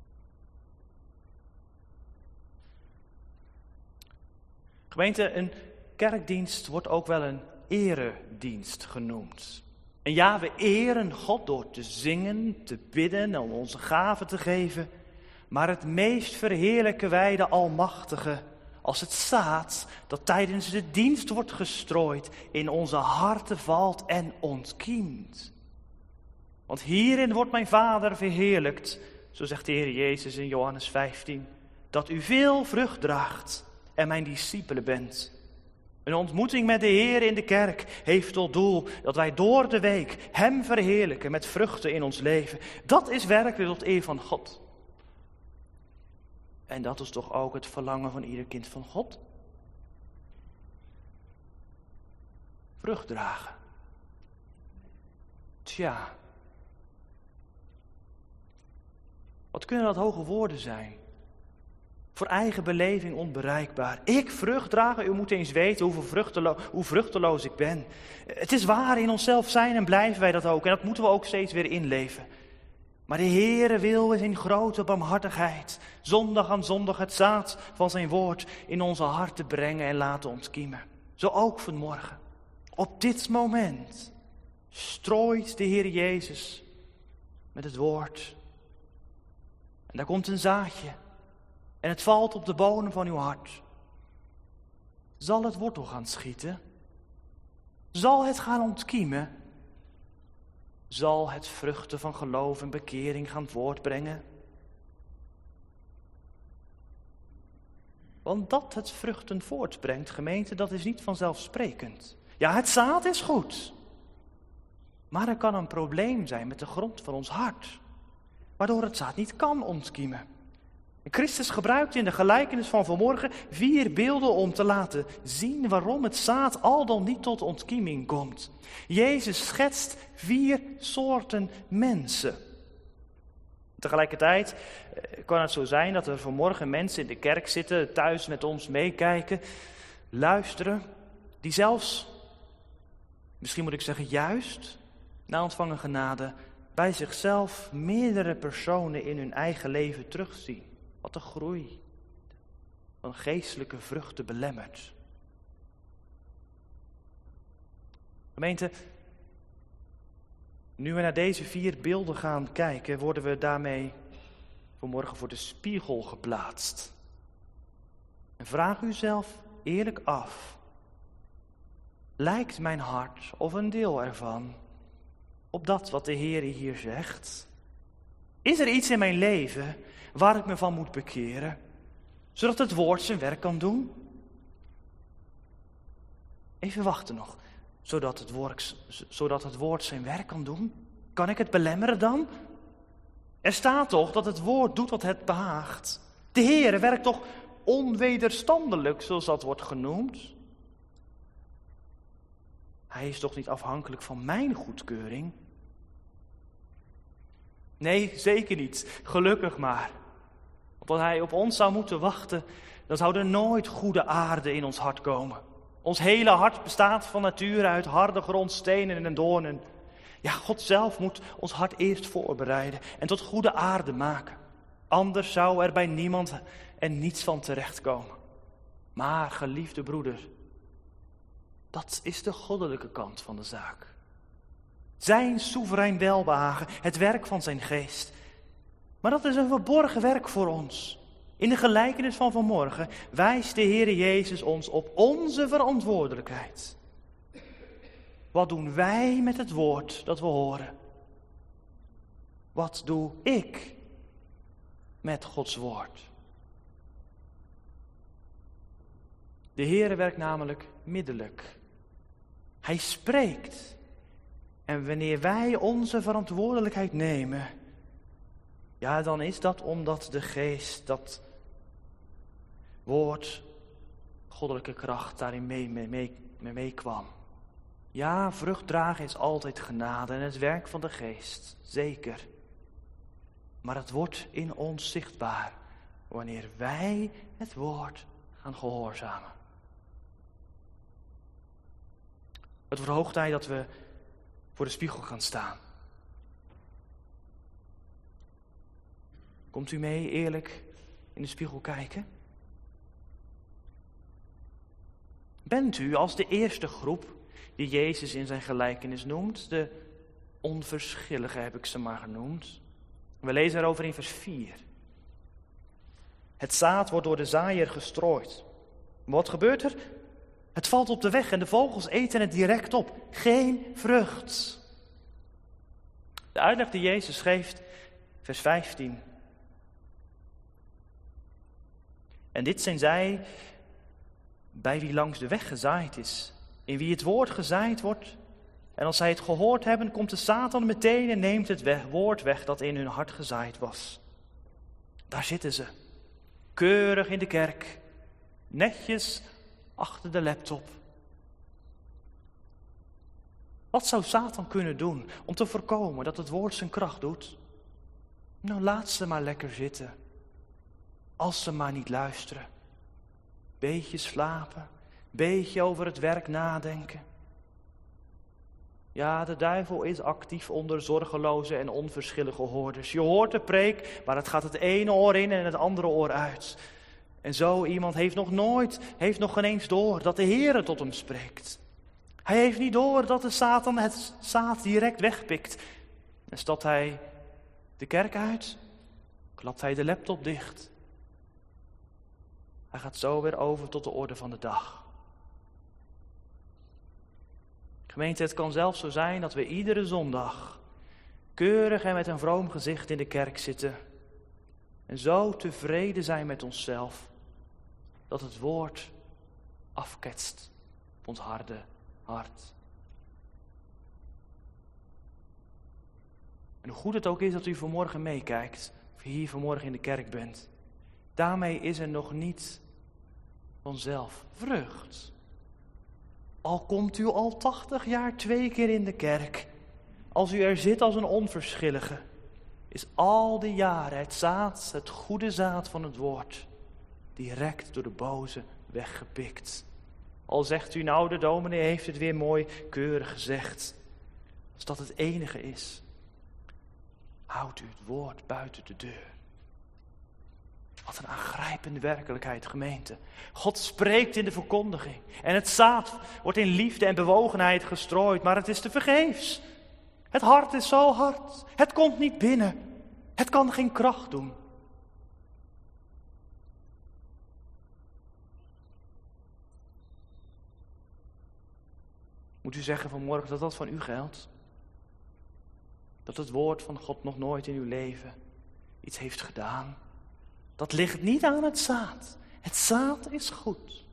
Gemeente, een kerkdienst wordt ook wel een eredienst genoemd. En ja, we eren God door te zingen, te bidden, om onze gaven te geven. Maar het meest verheerlijken wij de Almachtige als het zaad dat tijdens de dienst wordt gestrooid in onze harten valt en ontkiemt. Want hierin wordt mijn Vader verheerlijkt, zo zegt de Heer Jezus in Johannes 15, dat u veel vrucht draagt en mijn discipelen bent. Een ontmoeting met de Heer in de kerk heeft tot doel dat wij door de week Hem verheerlijken met vruchten in ons leven. Dat is werkelijk tot eer van God. En dat is toch ook het verlangen van ieder kind van God? Vrucht dragen. Tja, Wat kunnen dat hoge woorden zijn? Voor eigen beleving onbereikbaar. Ik vruchtdrager, u moet eens weten hoe vruchteloos ik ben. Het is waar, in onszelf zijn en blijven wij dat ook. En dat moeten we ook steeds weer inleven. Maar de Heere wil in grote barmhartigheid, zondag aan zondag het zaad van zijn woord in onze harten brengen en laten ontkiemen. Zo ook vanmorgen. Op dit moment strooit de Heer Jezus met het woord. En daar komt een zaadje. En het valt op de bodem van uw hart. Zal het wortel gaan schieten? Zal het gaan ontkiemen? Zal het vruchten van geloof en bekering gaan voortbrengen? Want dat het vruchten voortbrengt, gemeente, dat is niet vanzelfsprekend. Ja, het zaad is goed. Maar er kan een probleem zijn met de grond van ons hart, waardoor het zaad niet kan ontkiemen. Christus gebruikt in de gelijkenis van vanmorgen 4 beelden om te laten zien waarom het zaad al dan niet tot ontkieming komt. Jezus schetst 4 soorten mensen. Tegelijkertijd kan het zo zijn dat er vanmorgen mensen in de kerk zitten, thuis met ons meekijken, luisteren, die zelfs, misschien moet ik zeggen juist, na ontvangen genade, bij zichzelf meerdere personen in hun eigen leven terugzien. Wat de groei van geestelijke vruchten belemmert. Gemeente, nu we naar deze 4 beelden gaan kijken, worden we daarmee vanmorgen voor de spiegel geplaatst. En vraag uzelf eerlijk af. Lijkt mijn hart of een deel ervan op dat wat de Heer hier zegt? Is er iets in mijn leven waar ik me van moet bekeren, zodat het woord zijn werk kan doen? Even wachten nog, zodat het woord zijn werk kan doen? Kan ik het belemmeren dan? Er staat toch dat het woord doet wat het behaagt. De Heer werkt toch onwederstandelijk, zoals dat wordt genoemd? Hij is toch niet afhankelijk van mijn goedkeuring? Nee, zeker niet. Gelukkig maar. Want als hij op ons zou moeten wachten, dan zou er nooit goede aarde in ons hart komen. Ons hele hart bestaat van nature uit harde grond, stenen en doornen. Ja, God zelf moet ons hart eerst voorbereiden en tot goede aarde maken. Anders zou er bij niemand en niets van terechtkomen. Maar, geliefde broeder, dat is de goddelijke kant van de zaak. Zijn soeverein welbehagen, het werk van zijn geest. Maar dat is een verborgen werk voor ons. In de gelijkenis van vanmorgen wijst de Heere Jezus ons op onze verantwoordelijkheid. Wat doen wij met het woord dat we horen? Wat doe ik met Gods woord? De Heere werkt namelijk middelijk. Hij spreekt. En wanneer wij onze verantwoordelijkheid nemen, ja, dan is dat omdat de geest, dat woord, goddelijke kracht daarin meekwam. Ja, vrucht dragen is altijd genade en het werk van de geest, zeker. Maar het wordt in ons zichtbaar wanneer wij het woord gaan gehoorzamen. Het wordt hoog tijd dat we voor de spiegel gaan staan. Komt u mee eerlijk in de spiegel kijken? Bent u als de eerste groep die Jezus in zijn gelijkenis noemt, de onverschillige heb ik ze maar genoemd. We lezen erover in vers 4. Het zaad wordt door de zaaier gestrooid. Maar wat gebeurt er? Het valt op de weg en de vogels eten het direct op. Geen vrucht. De uitleg die Jezus geeft, vers 15. En dit zijn zij bij wie langs de weg gezaaid is, in wie het woord gezaaid wordt. En als zij het gehoord hebben, komt de Satan meteen en neemt het woord weg dat in hun hart gezaaid was. Daar zitten ze, keurig in de kerk, netjes achter de laptop. Wat zou Satan kunnen doen om te voorkomen dat het woord zijn kracht doet? Nou, laat ze maar lekker zitten. Als ze maar niet luisteren. Beetje slapen, beetje over het werk nadenken. Ja, de duivel is actief onder zorgeloze en onverschillige hoorders. Je hoort de preek, maar het gaat het ene oor in en het andere oor uit. En zo iemand heeft nog geen eens door dat de Heere tot hem spreekt. Hij heeft niet door dat de Satan het zaad direct wegpikt. En stapt hij de kerk uit, klapt hij de laptop dicht. Hij gaat zo weer over tot de orde van de dag. Gemeente, het kan zelfs zo zijn dat we iedere zondag keurig en met een vroom gezicht in de kerk zitten. En zo tevreden zijn met onszelf dat het woord afketst op ons harde hart. En hoe goed het ook is dat u vanmorgen meekijkt, of je hier vanmorgen in de kerk bent. Daarmee is er nog niet vanzelf vrucht. Al komt u al 80 jaar 2 keer in de kerk. Als u er zit als een onverschillige, is al die jaren het zaad, het goede zaad van het woord, direct door de boze weggepikt. Al zegt u nou, de dominee heeft het weer mooi keurig gezegd. Als dat het enige is, houdt u het woord buiten de deur. Wat een aangrijpende werkelijkheid, gemeente. God spreekt in de verkondiging. En het zaad wordt in liefde en bewogenheid gestrooid, maar het is tevergeefs. Het hart is zo hard. Het komt niet binnen. Het kan geen kracht doen. Moet u zeggen vanmorgen dat dat van u geldt? Dat het woord van God nog nooit in uw leven iets heeft gedaan? Dat ligt niet aan het zaad. Het zaad is goed.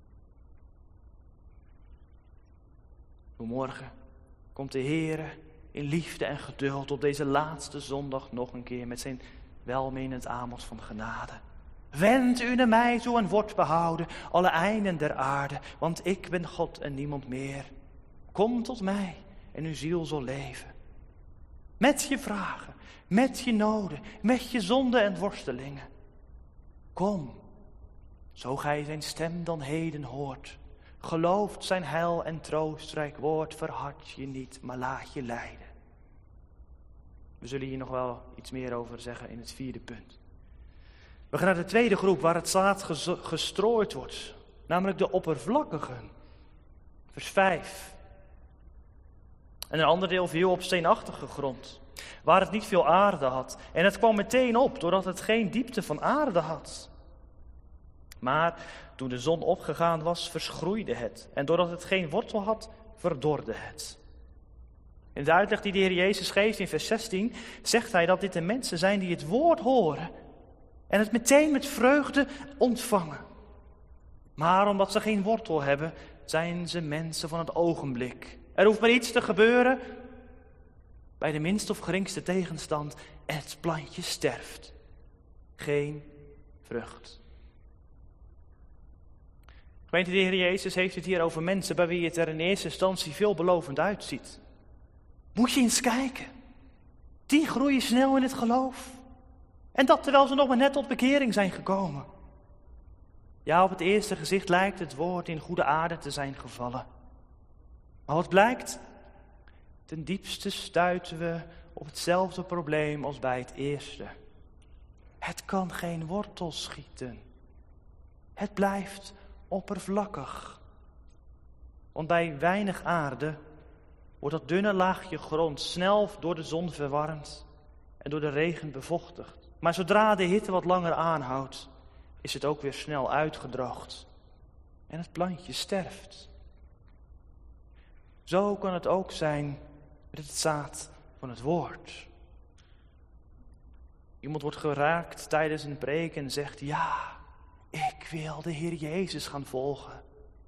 Vanmorgen komt de Heere in liefde en geduld op deze laatste zondag nog een keer met zijn welmenend aanbod van genade. Wend u naar mij toe en wordt behouden, alle einden der aarde, want ik ben God en niemand meer. Kom tot mij en uw ziel zal leven. Met je vragen, met je noden, met je zonden en worstelingen. Kom, zo gij zijn stem dan heden hoort. Gelooft zijn heil en troostrijk woord, verhard je niet, maar laat je leiden. We zullen hier nog wel iets meer over zeggen in het 4e punt. We gaan naar de tweede groep waar het zaad gestrooid wordt, namelijk de oppervlakkigen. Vers 5. En een ander deel viel op steenachtige grond, waar het niet veel aarde had. En het kwam meteen op, doordat het geen diepte van aarde had. Maar toen de zon opgegaan was, verschroeide het. En doordat het geen wortel had, verdorde het. In de uitleg die de Heer Jezus geeft in vers 16, zegt hij dat dit de mensen zijn die het woord horen en het meteen met vreugde ontvangen. Maar omdat ze geen wortel hebben, zijn ze mensen van het ogenblik. Er hoeft maar iets te gebeuren bij de minste of geringste tegenstand en het plantje sterft. Geen vrucht. Gemeente, de Heer Jezus heeft het hier over mensen bij wie het er in eerste instantie veelbelovend uitziet. Moet je eens kijken. Die groeien snel in het geloof. En dat terwijl ze nog maar net tot bekering zijn gekomen. Ja, op het eerste gezicht lijkt het woord in goede aarde te zijn gevallen. Maar wat blijkt? Ten diepste stuiten we op hetzelfde probleem als bij het eerste. Het kan geen wortel schieten. Het blijft oppervlakkig. Want bij weinig aarde wordt dat dunne laagje grond snel door de zon verwarmd en door de regen bevochtigd. Maar zodra de hitte wat langer aanhoudt, is het ook weer snel uitgedroogd. En het plantje sterft. Zo kan het ook zijn met het zaad van het woord. Iemand wordt geraakt tijdens een preek en zegt, ja, ik wil de Heer Jezus gaan volgen.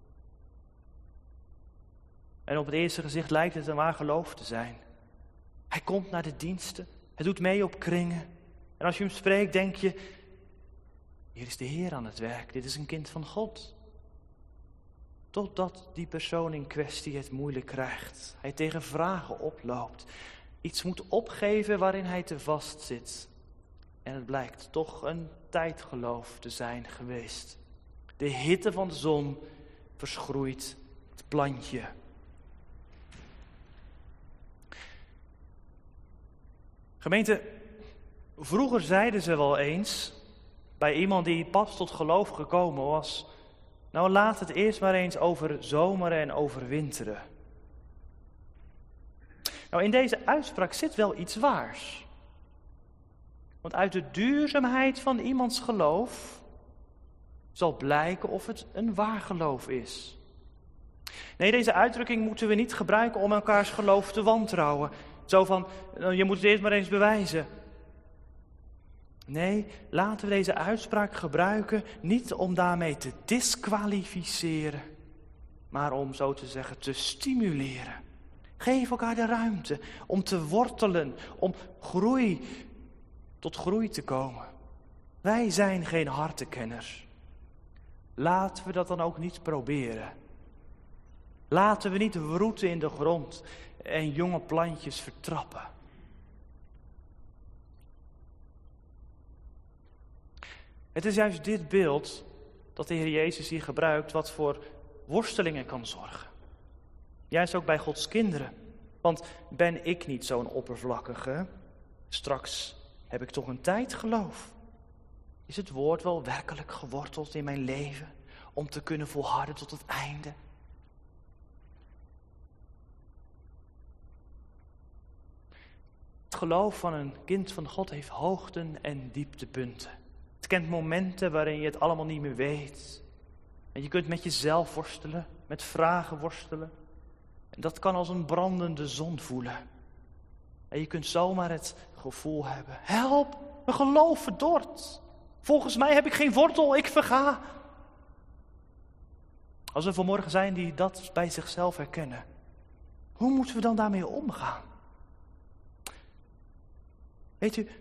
En op het eerste gezicht lijkt het een waar geloof te zijn. Hij komt naar de diensten, hij doet mee op kringen. En als je hem spreekt, denk je, hier is de Heer aan het werk, dit is een kind van God. Totdat die persoon in kwestie het moeilijk krijgt. Hij tegen vragen oploopt. Iets moet opgeven waarin hij te vast zit. En het blijkt toch een tijdgeloof te zijn geweest. De hitte van de zon verschroeit het plantje. Gemeente, vroeger zeiden ze wel eens, bij iemand die pas tot geloof gekomen was, nou laat het eerst maar eens over zomeren en over winteren. Nou, in deze uitspraak zit wel iets waars. Want uit de duurzaamheid van iemands geloof zal blijken of het een waar geloof is. Nee, deze uitdrukking moeten we niet gebruiken om elkaars geloof te wantrouwen. Zo van, je moet het eerst maar eens bewijzen. Nee, laten we deze uitspraak gebruiken niet om daarmee te disqualificeren, maar om zo te zeggen te stimuleren. Geef elkaar de ruimte om te wortelen, om tot groei te komen. Wij zijn geen hartekenners. Laten we dat dan ook niet proberen. Laten we niet wroeten in de grond en jonge plantjes vertrappen. Het is juist dit beeld dat de Heer Jezus hier gebruikt wat voor worstelingen kan zorgen. Juist ook bij Gods kinderen. Want ben ik niet zo'n oppervlakkige? Straks heb ik toch een tijdgeloof. Is het woord wel werkelijk geworteld in mijn leven om te kunnen volharden tot het einde? Het geloof van een kind van God heeft hoogten en dieptepunten. Het kent momenten waarin je het allemaal niet meer weet. En je kunt met jezelf worstelen, met vragen worstelen. En dat kan als een brandende zon voelen. En je kunt zomaar het gevoel hebben: help, mijn geloof verdort. Volgens mij heb ik geen wortel, ik verga. Als er vanmorgen zijn die dat bij zichzelf herkennen, hoe moeten we dan daarmee omgaan? Weet u,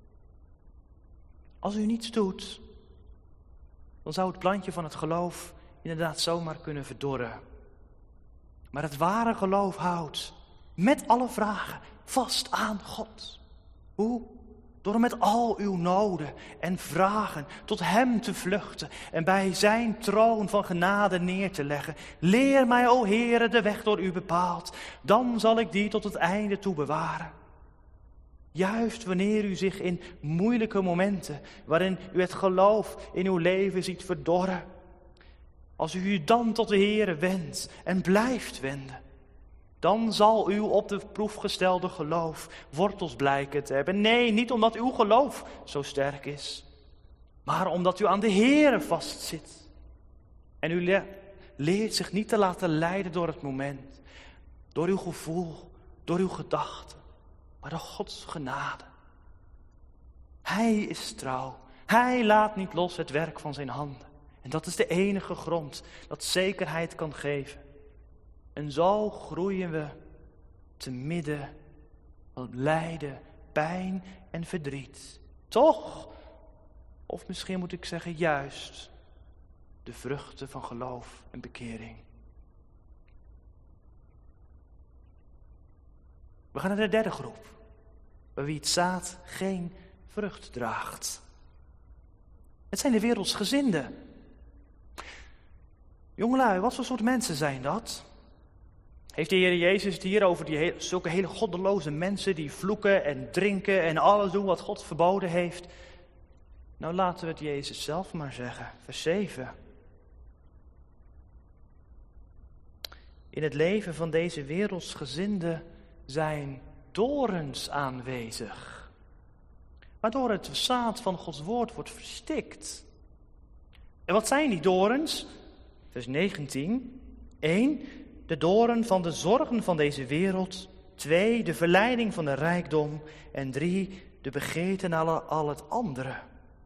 als u niets doet, dan zou het plantje van het geloof inderdaad zomaar kunnen verdorren. Maar het ware geloof houdt, met alle vragen, vast aan God. Hoe? Door met al uw noden en vragen tot Hem te vluchten en bij zijn troon van genade neer te leggen. Leer mij, o Heere, de weg door u bepaald, dan zal ik die tot het einde toe bewaren. Juist wanneer u zich in moeilijke momenten, waarin u het geloof in uw leven ziet verdorren, als u u dan tot de Heere wendt en blijft wenden, dan zal uw op de proef gestelde geloof wortels blijken te hebben. Nee, niet omdat uw geloof zo sterk is, maar omdat u aan de Heere vastzit. En u leert zich niet te laten leiden door het moment, door uw gevoel, door uw gedachten, maar door Gods genade. Hij is trouw. Hij laat niet los het werk van zijn handen. En dat is de enige grond dat zekerheid kan geven. En zo groeien we te midden van lijden, pijn en verdriet. Toch, of misschien moet ik zeggen juist, de vruchten van geloof en bekering. We gaan naar de derde groep, bij wie het zaad geen vrucht draagt. Het zijn de wereldsgezinden. Jongelui, wat voor soort mensen zijn dat? Heeft de Heer Jezus het hier over zulke hele goddeloze mensen die vloeken en drinken en alles doen wat God verboden heeft? Nou, laten we het Jezus zelf maar zeggen. Vers 7. In het leven van deze wereldsgezinden zijn dorens aanwezig, waardoor het zaad van Gods woord wordt verstikt. En wat zijn die dorens? Vers 19. 1. De doorn van de zorgen van deze wereld. 2. De verleiding van de rijkdom. En 3. De begeerte naar al het andere.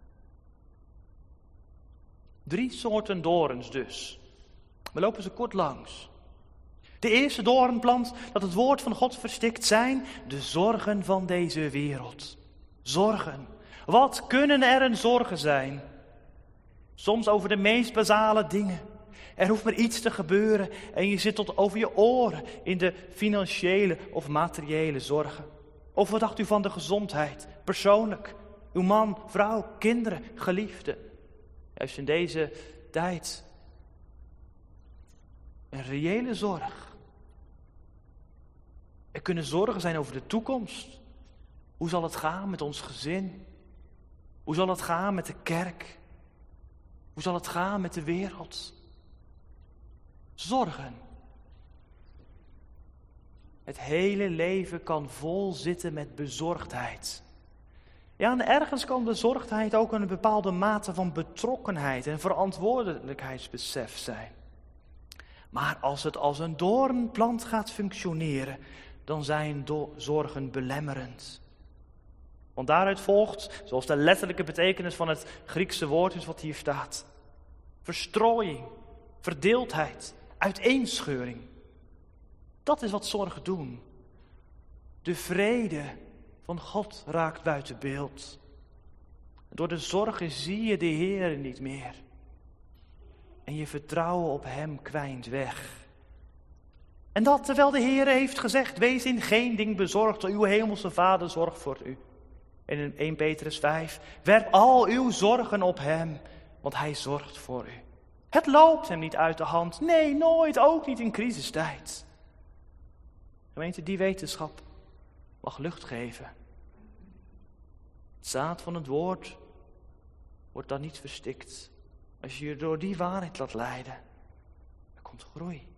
3 soorten dorens dus. We lopen ze kort langs. De eerste doornplant dat het woord van God verstikt zijn de zorgen van deze wereld. Zorgen. Wat kunnen er een zorgen zijn? Soms over de meest basale dingen. Er hoeft maar iets te gebeuren en je zit tot over je oren in de financiële of materiële zorgen. Of wat dacht u van de gezondheid, persoonlijk? Uw man, vrouw, kinderen, geliefden. Juist in deze tijd. Een reële zorg. Er kunnen zorgen zijn over de toekomst. Hoe zal het gaan met ons gezin? Hoe zal het gaan met de kerk? Hoe zal het gaan met de wereld? Zorgen. Het hele leven kan vol zitten met bezorgdheid. Ja, en ergens kan bezorgdheid ook een bepaalde mate van betrokkenheid en verantwoordelijkheidsbesef zijn. Maar als het als een doornplant gaat functioneren, dan zijn zorgen belemmerend. Want daaruit volgt, zoals de letterlijke betekenis van het Griekse woord is wat hier staat, verstrooiing, verdeeldheid, uiteenscheuring. Dat is wat zorgen doen. De vrede van God raakt buiten beeld. Door de zorgen zie je de Heer niet meer. En je vertrouwen op Hem kwijnt weg. En dat terwijl de Heer heeft gezegd, wees in geen ding bezorgd, uw hemelse Vader zorgt voor u. En in 1 Petrus 5, werp al uw zorgen op Hem, want Hij zorgt voor u. Het loopt Hem niet uit de hand, nee, nooit, ook niet in crisistijd. Gemeente, die wetenschap mag lucht geven. Het zaad van het woord wordt dan niet verstikt. Als je je door die waarheid laat leiden, er komt groei.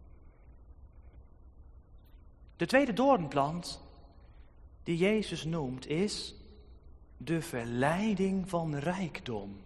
De tweede doornplant die Jezus noemt is de verleiding van rijkdom.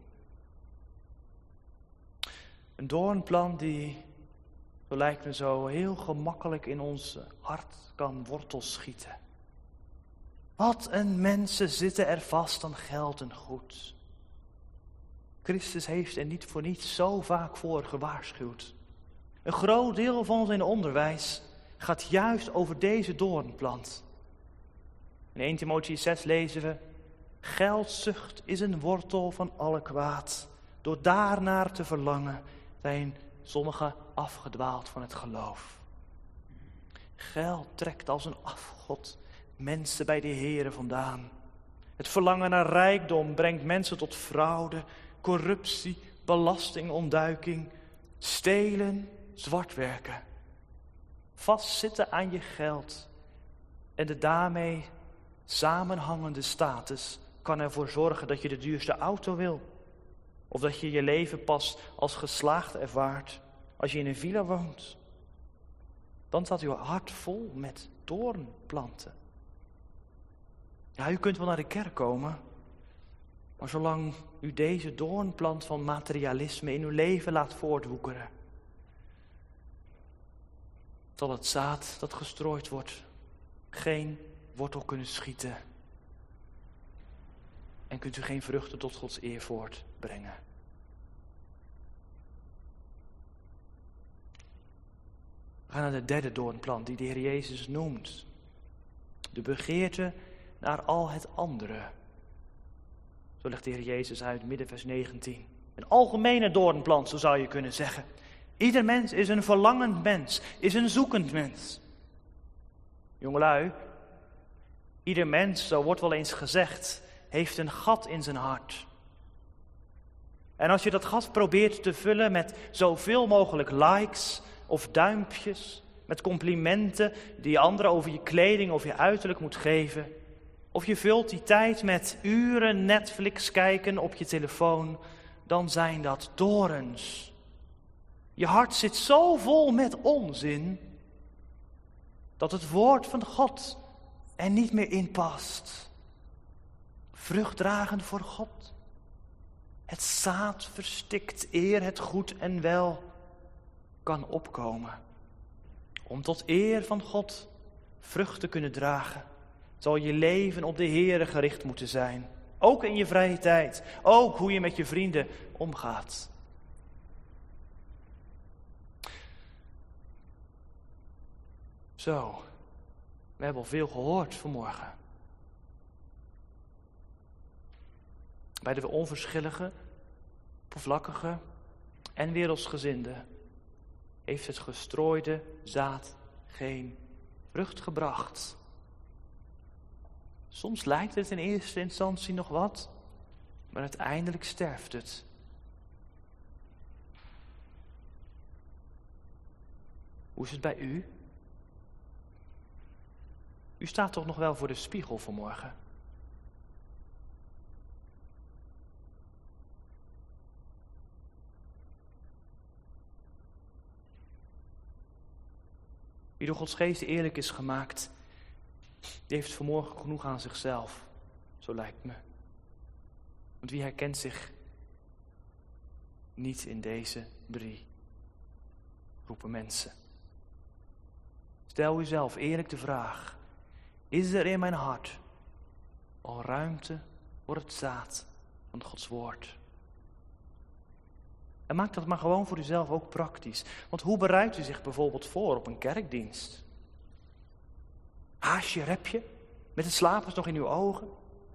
Een doornplant die, zo lijkt me zo, heel gemakkelijk in ons hart kan wortels schieten. Wat een mensen zitten er vast aan geld en goed. Christus heeft er niet voor niets zo vaak voor gewaarschuwd. Een groot deel van zijn onderwijs gaat juist over deze doornplant. In 1 Timotheüs 6 lezen we: geldzucht is een wortel van alle kwaad. Door daarnaar te verlangen zijn sommigen afgedwaald van het geloof. Geld trekt als een afgod mensen bij de Heere vandaan. Het verlangen naar rijkdom brengt mensen tot fraude, corruptie, belastingontduiking, stelen, zwartwerken. Vastzitten aan je geld en de daarmee samenhangende status kan ervoor zorgen dat je de duurste auto wil. Of dat je je leven pas als geslaagd ervaart als je in een villa woont. Dan staat uw hart vol met doornplanten. Ja, u kunt wel naar de kerk komen, maar zolang u deze doornplant van materialisme in uw leven laat voortwoekeren, zal het zaad dat gestrooid wordt geen wortel kunnen schieten. En kunt u geen vruchten tot Gods eer voortbrengen. We gaan naar de derde doornplant die de Heer Jezus noemt. De begeerte naar al het andere. Zo legt de Heer Jezus uit, midden vers 19. Een algemene doornplant, zo zou je kunnen zeggen. Ieder mens is een verlangend mens, is een zoekend mens. Jongelui, ieder mens, zo wordt wel eens gezegd, heeft een gat in zijn hart. En als je dat gat probeert te vullen met zoveel mogelijk likes of duimpjes, met complimenten die anderen over je kleding of je uiterlijk moet geven, of je vult die tijd met uren Netflix kijken op je telefoon, dan zijn dat dorens. Je hart zit zo vol met onzin, dat het woord van God er niet meer in past. Vruchtdragend voor God. Het zaad verstikt eer het goed en wel kan opkomen. Om tot eer van God vrucht te kunnen dragen, zal je leven op de Heere gericht moeten zijn. Ook in je vrije tijd. Ook hoe je met je vrienden omgaat. Zo, we hebben al veel gehoord vanmorgen. Bij de onverschillige, oppervlakkige en wereldsgezinde heeft het gestrooide zaad geen vrucht gebracht. Soms lijkt het in eerste instantie nog wat. Maar uiteindelijk sterft het. Hoe is het bij u? U staat toch nog wel voor de spiegel vanmorgen? Wie door Gods geest eerlijk is gemaakt, die heeft vanmorgen genoeg aan zichzelf. Zo lijkt me. Want wie herkent zich niet in deze 3 groepen mensen? Stel uzelf eerlijk de vraag: is er in mijn hart al ruimte voor het zaad van Gods woord? En maak dat maar gewoon voor uzelf ook praktisch. Want hoe bereidt u zich bijvoorbeeld voor op een kerkdienst? Haasje, repje, met de slapers nog in uw ogen?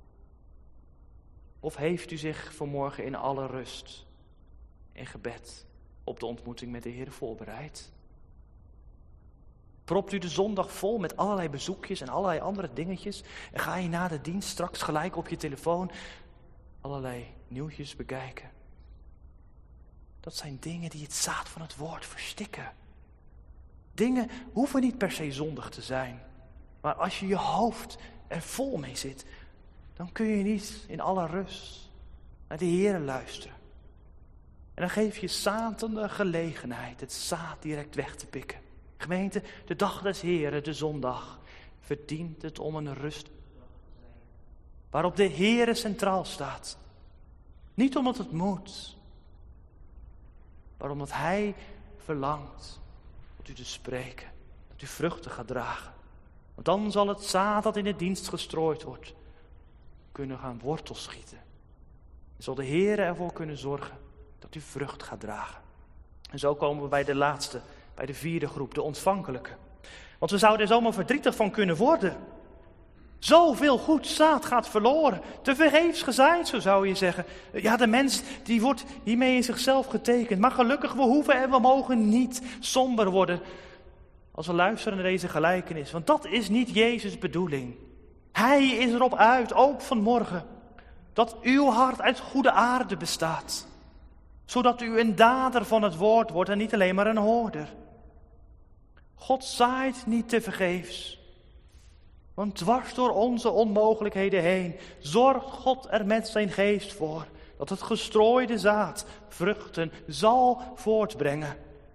Of heeft u zich vanmorgen in alle rust en gebed op de ontmoeting met de Heer voorbereid? Propt u de zondag vol met allerlei bezoekjes en allerlei andere dingetjes en ga je na de dienst straks gelijk op je telefoon allerlei nieuwtjes bekijken? Dat zijn dingen die het zaad van het woord verstikken. Dingen hoeven niet per se zondig te zijn. Maar als je je hoofd er vol mee zit, dan kun je niet in alle rust naar de Heer luisteren. En dan geef je Satan de gelegenheid het zaad direct weg te pikken. Gemeente, de dag des Heren, de zondag, verdient het om een rust waarop de Heere centraal staat. Niet omdat het moet, maar omdat Hij verlangt tot u te spreken, dat u vruchten gaat dragen. Want dan zal het zaad dat in de dienst gestrooid wordt, kunnen gaan wortel schieten. En zal de Heere ervoor kunnen zorgen dat u vrucht gaat dragen. En zo komen we bij de laatste, bij de 4e groep, de ontvankelijke. Want we zouden er zomaar verdrietig van kunnen worden. Zoveel goed zaad gaat verloren. Te vergeefs gezaaid, zo zou je zeggen. Ja, de mens die wordt hiermee in zichzelf getekend. Maar gelukkig, we hoeven en we mogen niet somber worden als we luisteren naar deze gelijkenis. Want dat is niet Jezus' bedoeling. Hij is erop uit, ook vanmorgen, dat uw hart uit goede aarde bestaat. Zodat u een dader van het woord wordt en niet alleen maar een hoorder. God zaait niet te vergeefs. Want dwars door onze onmogelijkheden heen zorgt God er met zijn geest voor dat het gestrooide zaad vruchten zal voortbrengen.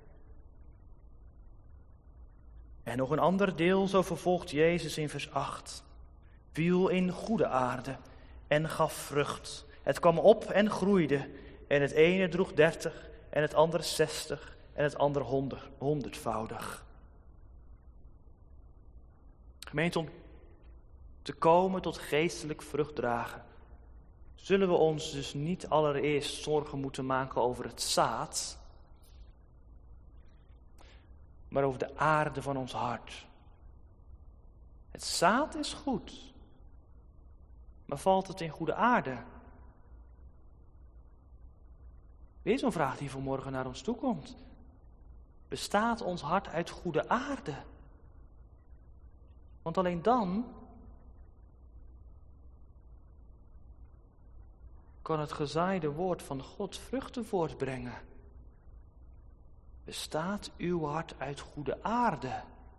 En nog een ander deel, zo vervolgt Jezus in vers 8. Viel in goede aarde en gaf vrucht. Het kwam op en groeide. En het ene droeg 30 en het andere 60 en het andere 100-voudig. Gemeente, om te komen tot geestelijk vruchtdragen, zullen we ons dus niet allereerst zorgen moeten maken over het zaad, maar over de aarde van ons hart. Het zaad is goed, maar valt het in goede aarde? Weer zo'n vraag die vanmorgen naar ons toe komt. Bestaat ons hart uit goede aarde? Want alleen dan kan het gezaaide woord van God vruchten voortbrengen. Bestaat uw hart uit goede aarde?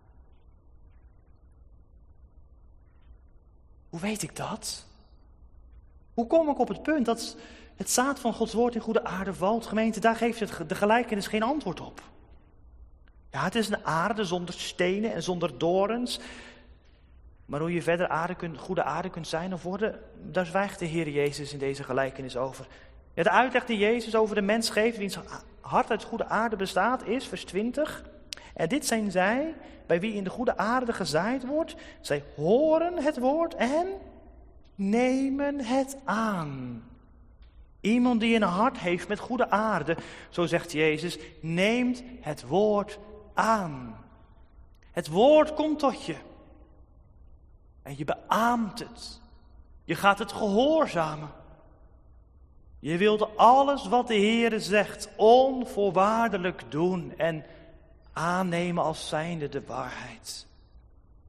Hoe weet ik dat? Hoe kom ik op het punt dat het zaad van Gods woord in goede aarde valt? Gemeente, daar geeft de gelijkenis geen antwoord op. Ja, het is een aarde zonder stenen en zonder dorens. Maar hoe je verder goede aarde kunt zijn of worden, daar zwijgt de Heer Jezus in deze gelijkenis over. Ja, de uitleg die Jezus over de mens geeft, wiens hart uit goede aarde bestaat, is vers 20. En dit zijn zij, bij wie in de goede aarde gezaaid wordt. Zij horen het woord en nemen het aan. Iemand die een hart heeft met goede aarde, zo zegt Jezus, neemt het woord aan. Het woord komt tot je. En je beaamt het. Je gaat het gehoorzamen. Je wilt alles wat de Heere zegt onvoorwaardelijk doen en aannemen als zijnde de waarheid.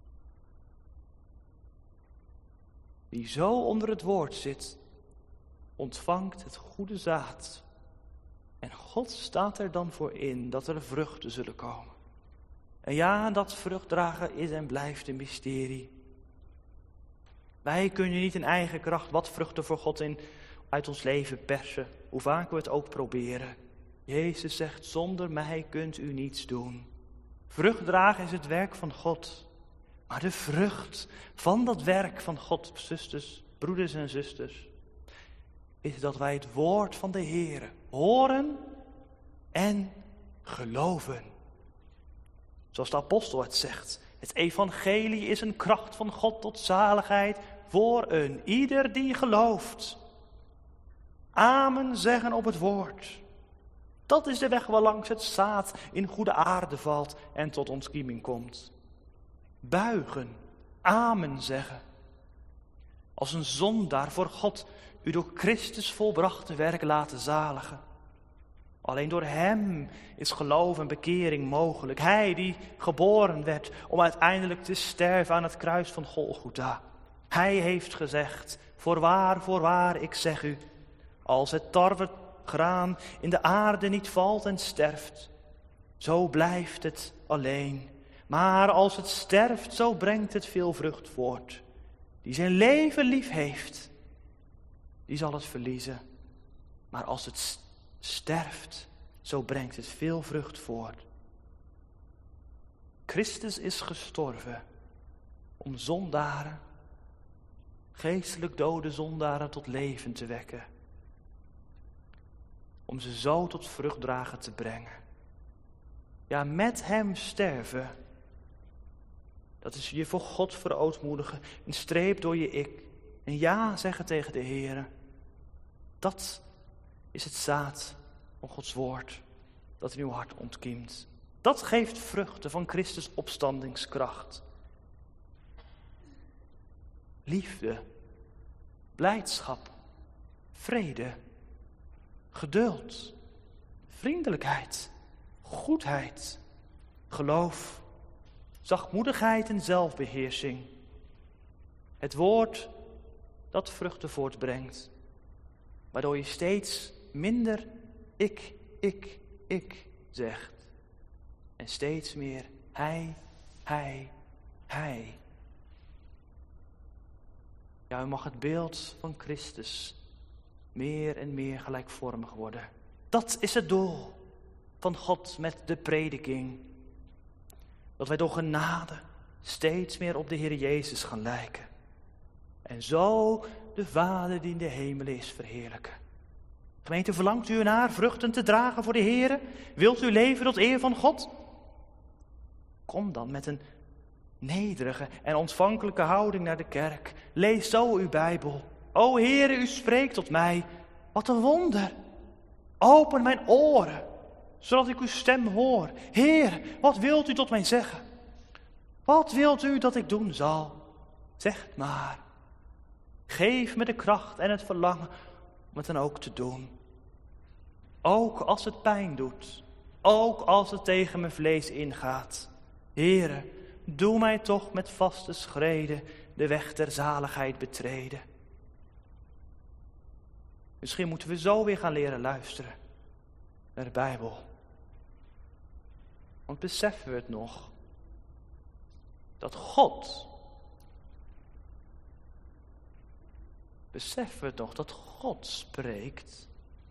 Wie zo onder het woord zit, ontvangt het goede zaad. En God staat er dan voor in dat er vruchten zullen komen. En ja, dat vruchtdragen is en blijft een mysterie. Wij kunnen niet in eigen kracht wat vruchten voor God uit ons leven persen, hoe vaak we het ook proberen. Jezus zegt, zonder mij kunt u niets doen. Vruchtdragen is het werk van God. Maar de vrucht van dat werk van God, zusters, broeders en zusters, is dat wij het woord van de Heere horen en geloven. Zoals de apostel het zegt, het evangelie is een kracht van God tot zaligheid voor een ieder die gelooft. Amen zeggen op het woord. Dat is de weg waarlangs het zaad in goede aarde valt en tot ontkieming komt. Buigen, amen zeggen. Als een zondaar voor God u door Christus volbrachte werk laten zaligen. Alleen door hem is geloof en bekering mogelijk. Hij die geboren werd om uiteindelijk te sterven aan het kruis van Golgotha. Hij heeft gezegd, voorwaar, ik zeg u, als het tarwegraan in de aarde niet valt en sterft, zo blijft het alleen. Maar als het sterft, zo brengt het veel vrucht voort. Die zijn leven lief heeft, die zal het verliezen. Maar als het sterft, zo brengt het veel vrucht voort. Christus is gestorven om zondaren, geestelijk dode zondaren tot leven te wekken. Om ze zo tot vruchtdragen te brengen. Ja, met hem sterven. Dat is je voor God verootmoedigen. Een streep door je ik. En ja zeggen tegen de Heere. Dat is het zaad van Gods woord. Dat in uw hart ontkiemt. Dat geeft vruchten van Christus opstandingskracht. Liefde. Blijdschap. Vrede. Geduld. Vriendelijkheid. Goedheid. Geloof. Zachtmoedigheid en zelfbeheersing. Het woord dat vruchten voortbrengt. Waardoor je steeds minder ik zegt. En steeds meer hij. Ja, u mag het beeld van Christus meer en meer gelijkvormig worden. Dat is het doel van God met de prediking. Dat wij door genade steeds meer op de Heer Jezus gaan lijken. En zo de Vader die in de hemelen is verheerlijken. Gemeente, verlangt u ernaar vruchten te dragen voor de Heer? Wilt u leven tot eer van God? Kom dan met een nederige en ontvankelijke houding naar de kerk. Lees zo uw Bijbel. O Heere, u spreekt tot mij. Wat een wonder. Open mijn oren, zodat ik uw stem hoor. Heer, wat wilt u tot mij zeggen? Wat wilt u dat ik doen zal? Zeg het maar. Geef me de kracht en het verlangen om het dan ook te doen. Ook als het pijn doet. Ook als het tegen mijn vlees ingaat. Heere, doe mij toch met vaste schreden de weg der zaligheid betreden. Misschien moeten we zo weer gaan leren luisteren naar de Bijbel. Want beseffen we het nog? Dat God, beseffen we het nog dat God spreekt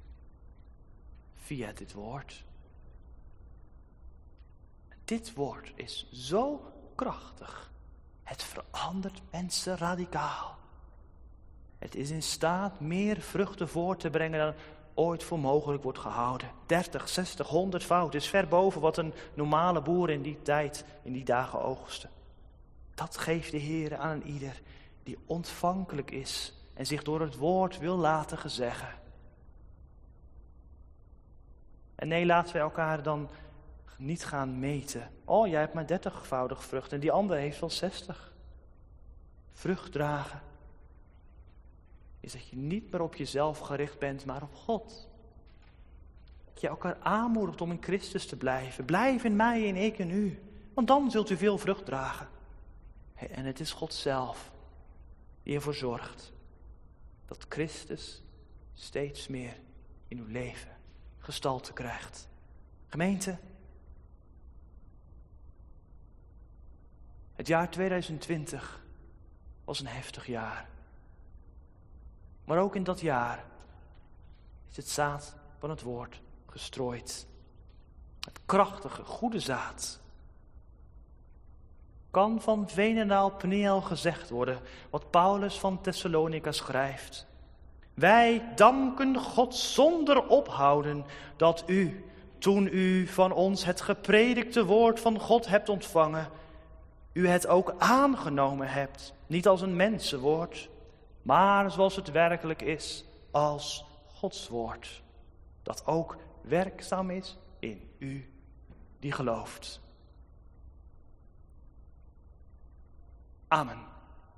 via dit woord. Dit woord is zo krachtig. Het verandert mensen radicaal. Het is in staat meer vruchten voort te brengen dan ooit voor mogelijk wordt gehouden. 30, 60, 100 fout is ver boven wat een normale boer in die tijd, in die dagen oogste. Dat geeft de Heer aan een ieder die ontvankelijk is en zich door het woord wil laten gezeggen. En nee, laten we elkaar dan niet gaan meten. Oh, jij hebt maar 30-voudig vrucht en die andere heeft wel 60. Vrucht dragen is dat je niet meer op jezelf gericht bent, maar op God. Dat je elkaar aanmoedigt om in Christus te blijven. Blijf in mij en ik in u. Want dan zult u veel vrucht dragen. En het is God zelf die ervoor zorgt dat Christus steeds meer in uw leven gestalte krijgt. Gemeente, het jaar 2020 was een heftig jaar. Maar ook in dat jaar is het zaad van het woord gestrooid. Het krachtige, goede zaad. Kan van Veenendaal Pniel gezegd worden, wat Paulus van Thessalonica schrijft. Wij danken God zonder ophouden dat u, toen u van ons het gepredikte woord van God hebt ontvangen, u het ook aangenomen hebt, niet als een mensenwoord, maar zoals het werkelijk is, als Gods woord, dat ook werkzaam is in u die gelooft. Amen.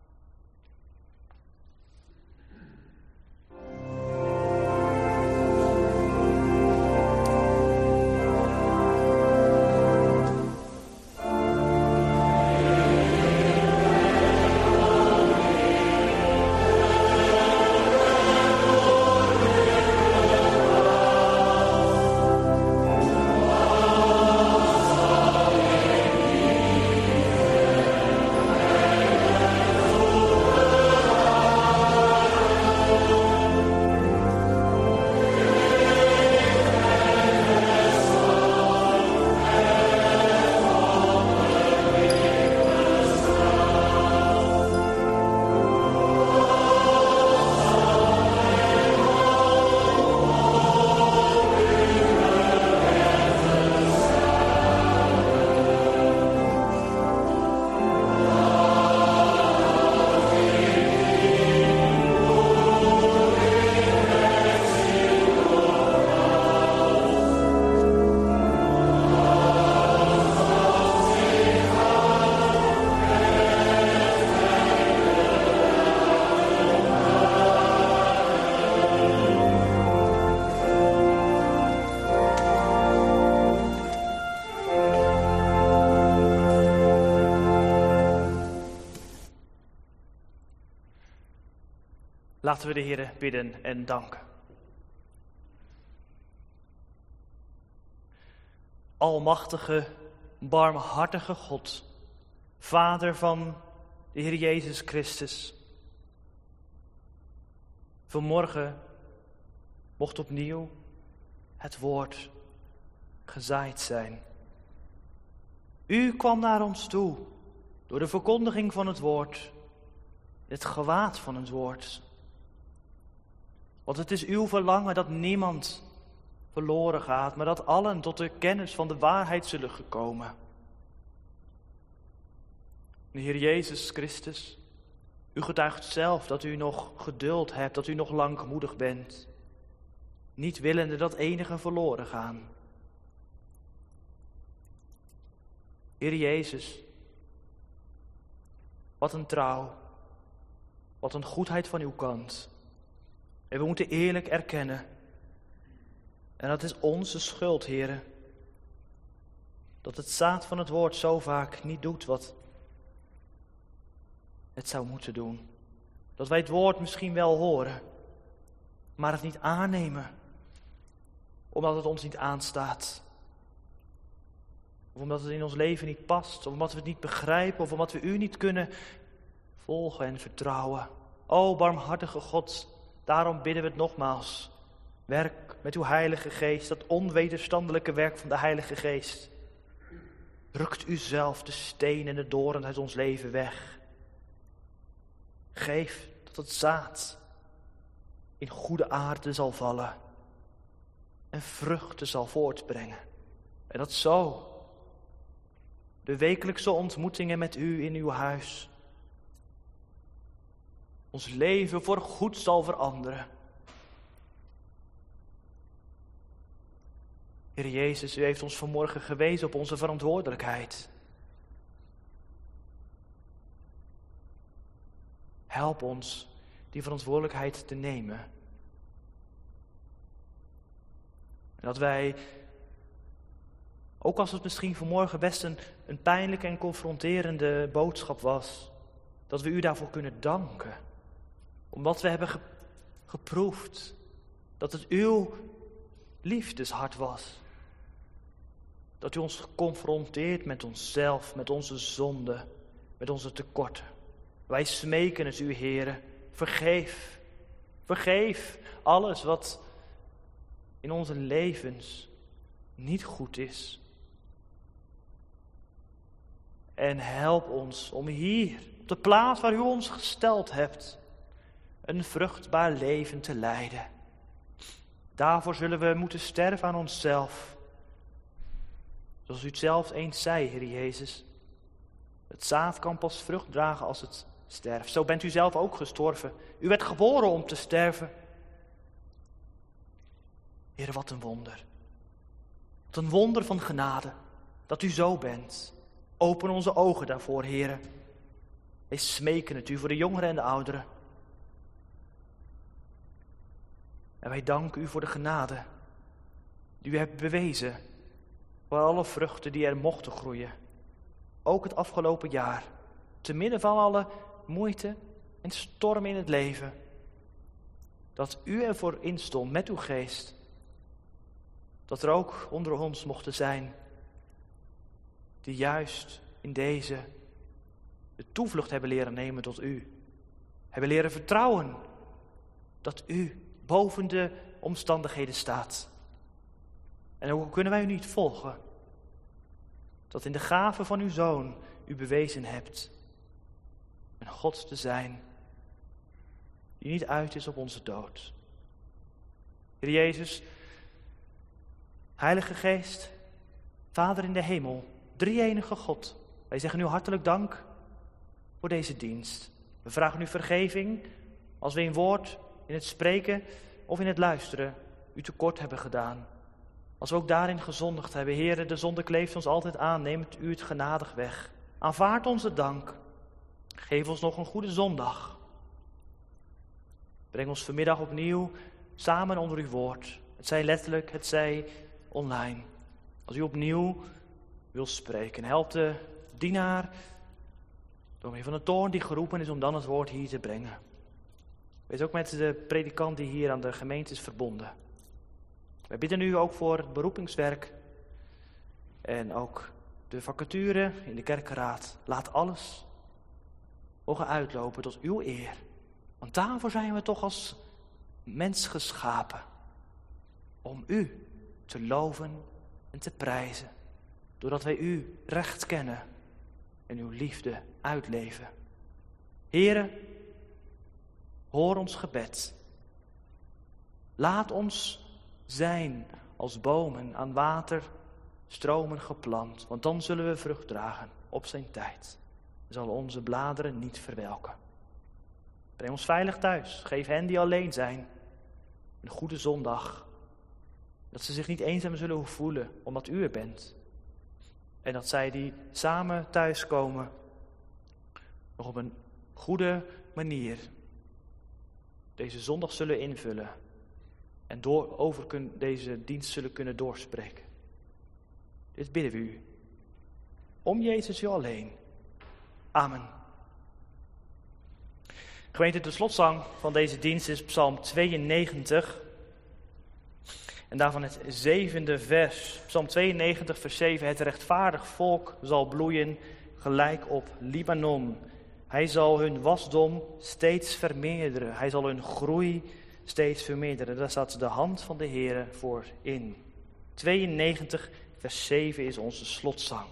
Laten we de Heere bidden en danken. Almachtige, barmhartige God, Vader van de Heer Jezus Christus. Vanmorgen mocht opnieuw het woord gezaaid zijn. U kwam naar ons toe door de verkondiging van het woord, het gewaad van het woord. Want het is uw verlangen dat niemand verloren gaat, maar dat allen tot de kennis van de waarheid zullen gekomen. De Heer Jezus Christus, u getuigt zelf dat u nog geduld hebt, dat u nog langmoedig bent, niet willende dat enigen verloren gaan. Heer Jezus, wat een trouw, wat een goedheid van uw kant. En we moeten eerlijk erkennen, en dat is onze schuld, Heere, dat het zaad van het woord zo vaak niet doet wat het zou moeten doen. Dat wij het woord misschien wel horen, maar het niet aannemen, omdat het ons niet aanstaat. Of omdat het in ons leven niet past, of omdat we het niet begrijpen, of omdat we u niet kunnen volgen en vertrouwen. O barmhartige God, daarom bidden we het nogmaals. Werk met uw Heilige Geest, dat onwederstandelijke werk van de Heilige Geest. Rukt u zelf de steen en de doorn uit ons leven weg. Geef dat het zaad in goede aarde zal vallen en vruchten zal voortbrengen. En dat zo de wekelijkse ontmoetingen met u in uw huis ons leven voor goed zal veranderen. Heer Jezus, u heeft ons vanmorgen gewezen op onze verantwoordelijkheid. Help ons die verantwoordelijkheid te nemen. En dat wij, ook als het misschien vanmorgen best een pijnlijke en confronterende boodschap was, dat we u daarvoor kunnen danken. Omdat we hebben geproefd Dat het uw liefdeshart was. Dat u ons geconfronteerd met onszelf, met onze zonde, met onze tekorten. Wij smeken het u, Heere, vergeef. Vergeef alles wat in onze levens niet goed is. En help ons om hier, op de plaats waar u ons gesteld hebt, een vruchtbaar leven te leiden. Daarvoor zullen we moeten sterven aan onszelf. Zoals u het zelf eens zei, Heer Jezus. Het zaad kan pas vrucht dragen als het sterft. Zo bent u zelf ook gestorven. U werd geboren om te sterven. Heer, wat een wonder. Wat een wonder van genade, dat u zo bent. Open onze ogen daarvoor, Heer. Wij smeken het u voor de jongeren en de ouderen. En wij danken u voor de genade die u hebt bewezen. Voor alle vruchten die er mochten groeien. Ook het afgelopen jaar. Te midden van alle moeite en stormen in het leven. Dat u ervoor instond met uw geest. Dat er ook onder ons mochten zijn. Die juist in deze de toevlucht hebben leren nemen tot u. Hebben leren vertrouwen. Dat u boven de omstandigheden staat. En hoe kunnen wij u niet volgen? Dat in de gave van uw Zoon u bewezen hebt een God te zijn die niet uit is op onze dood. Heer Jezus, Heilige Geest, Vader in de hemel, drie-enige God, wij zeggen u hartelijk dank voor deze dienst. We vragen u vergeving als we in woord, in het spreken of in het luisteren u tekort hebben gedaan. Als we ook daarin gezondigd hebben. Heere, de zonde kleeft ons altijd aan. Neemt u het genadig weg. Aanvaard onze dank. Geef ons nog een goede zondag. Breng ons vanmiddag opnieuw samen onder uw woord. Het zij letterlijk, het zij online. Als u opnieuw wil spreken. Help de dienaar, dominee van de Toorn, die geroepen is om dan het woord hier te brengen. Wees ook met de predikant die hier aan de gemeente is verbonden. Wij bidden u ook voor het beroepingswerk en ook de vacature in de kerkenraad. Laat alles mogen uitlopen tot uw eer. Want daarvoor zijn we toch als mens geschapen. Om u te loven en te prijzen. Doordat wij u recht kennen en uw liefde uitleven. Heere, hoor ons gebed. Laat ons zijn als bomen aan water, stromen geplant. Want dan zullen we vrucht dragen op zijn tijd. Zal onze bladeren niet verwelken. Breng ons veilig thuis. Geef hen die alleen zijn een goede zondag. Dat ze zich niet eenzaam zullen hoeven voelen, omdat u er bent. En dat zij die samen thuiskomen, nog op een goede manier deze zondag zullen invullen. En deze dienst zullen kunnen doorspreken. Dit bidden we u. Om Jezus u alleen. Amen. Gemeente, de slotzang van deze dienst is Psalm 92. En daarvan het 7e vers. Psalm 92 vers 7. Het rechtvaardig volk zal bloeien gelijk op Libanon. Hij zal hun wasdom steeds vermeerderen. Hij zal hun groei steeds vermeerderen. Daar staat de hand van de Heere voor in. 92 vers 7 is onze slotzang.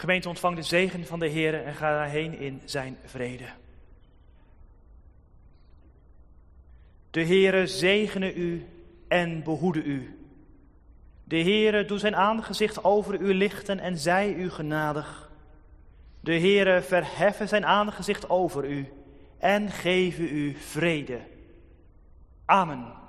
Gemeente, ontvang de zegen van de Heer en ga daarheen in zijn vrede. De Heere zegene u en behoede u. De Heere doe zijn aangezicht over u lichten en zij u genadig. De Heere verheffe zijn aangezicht over u en geven u vrede. Amen.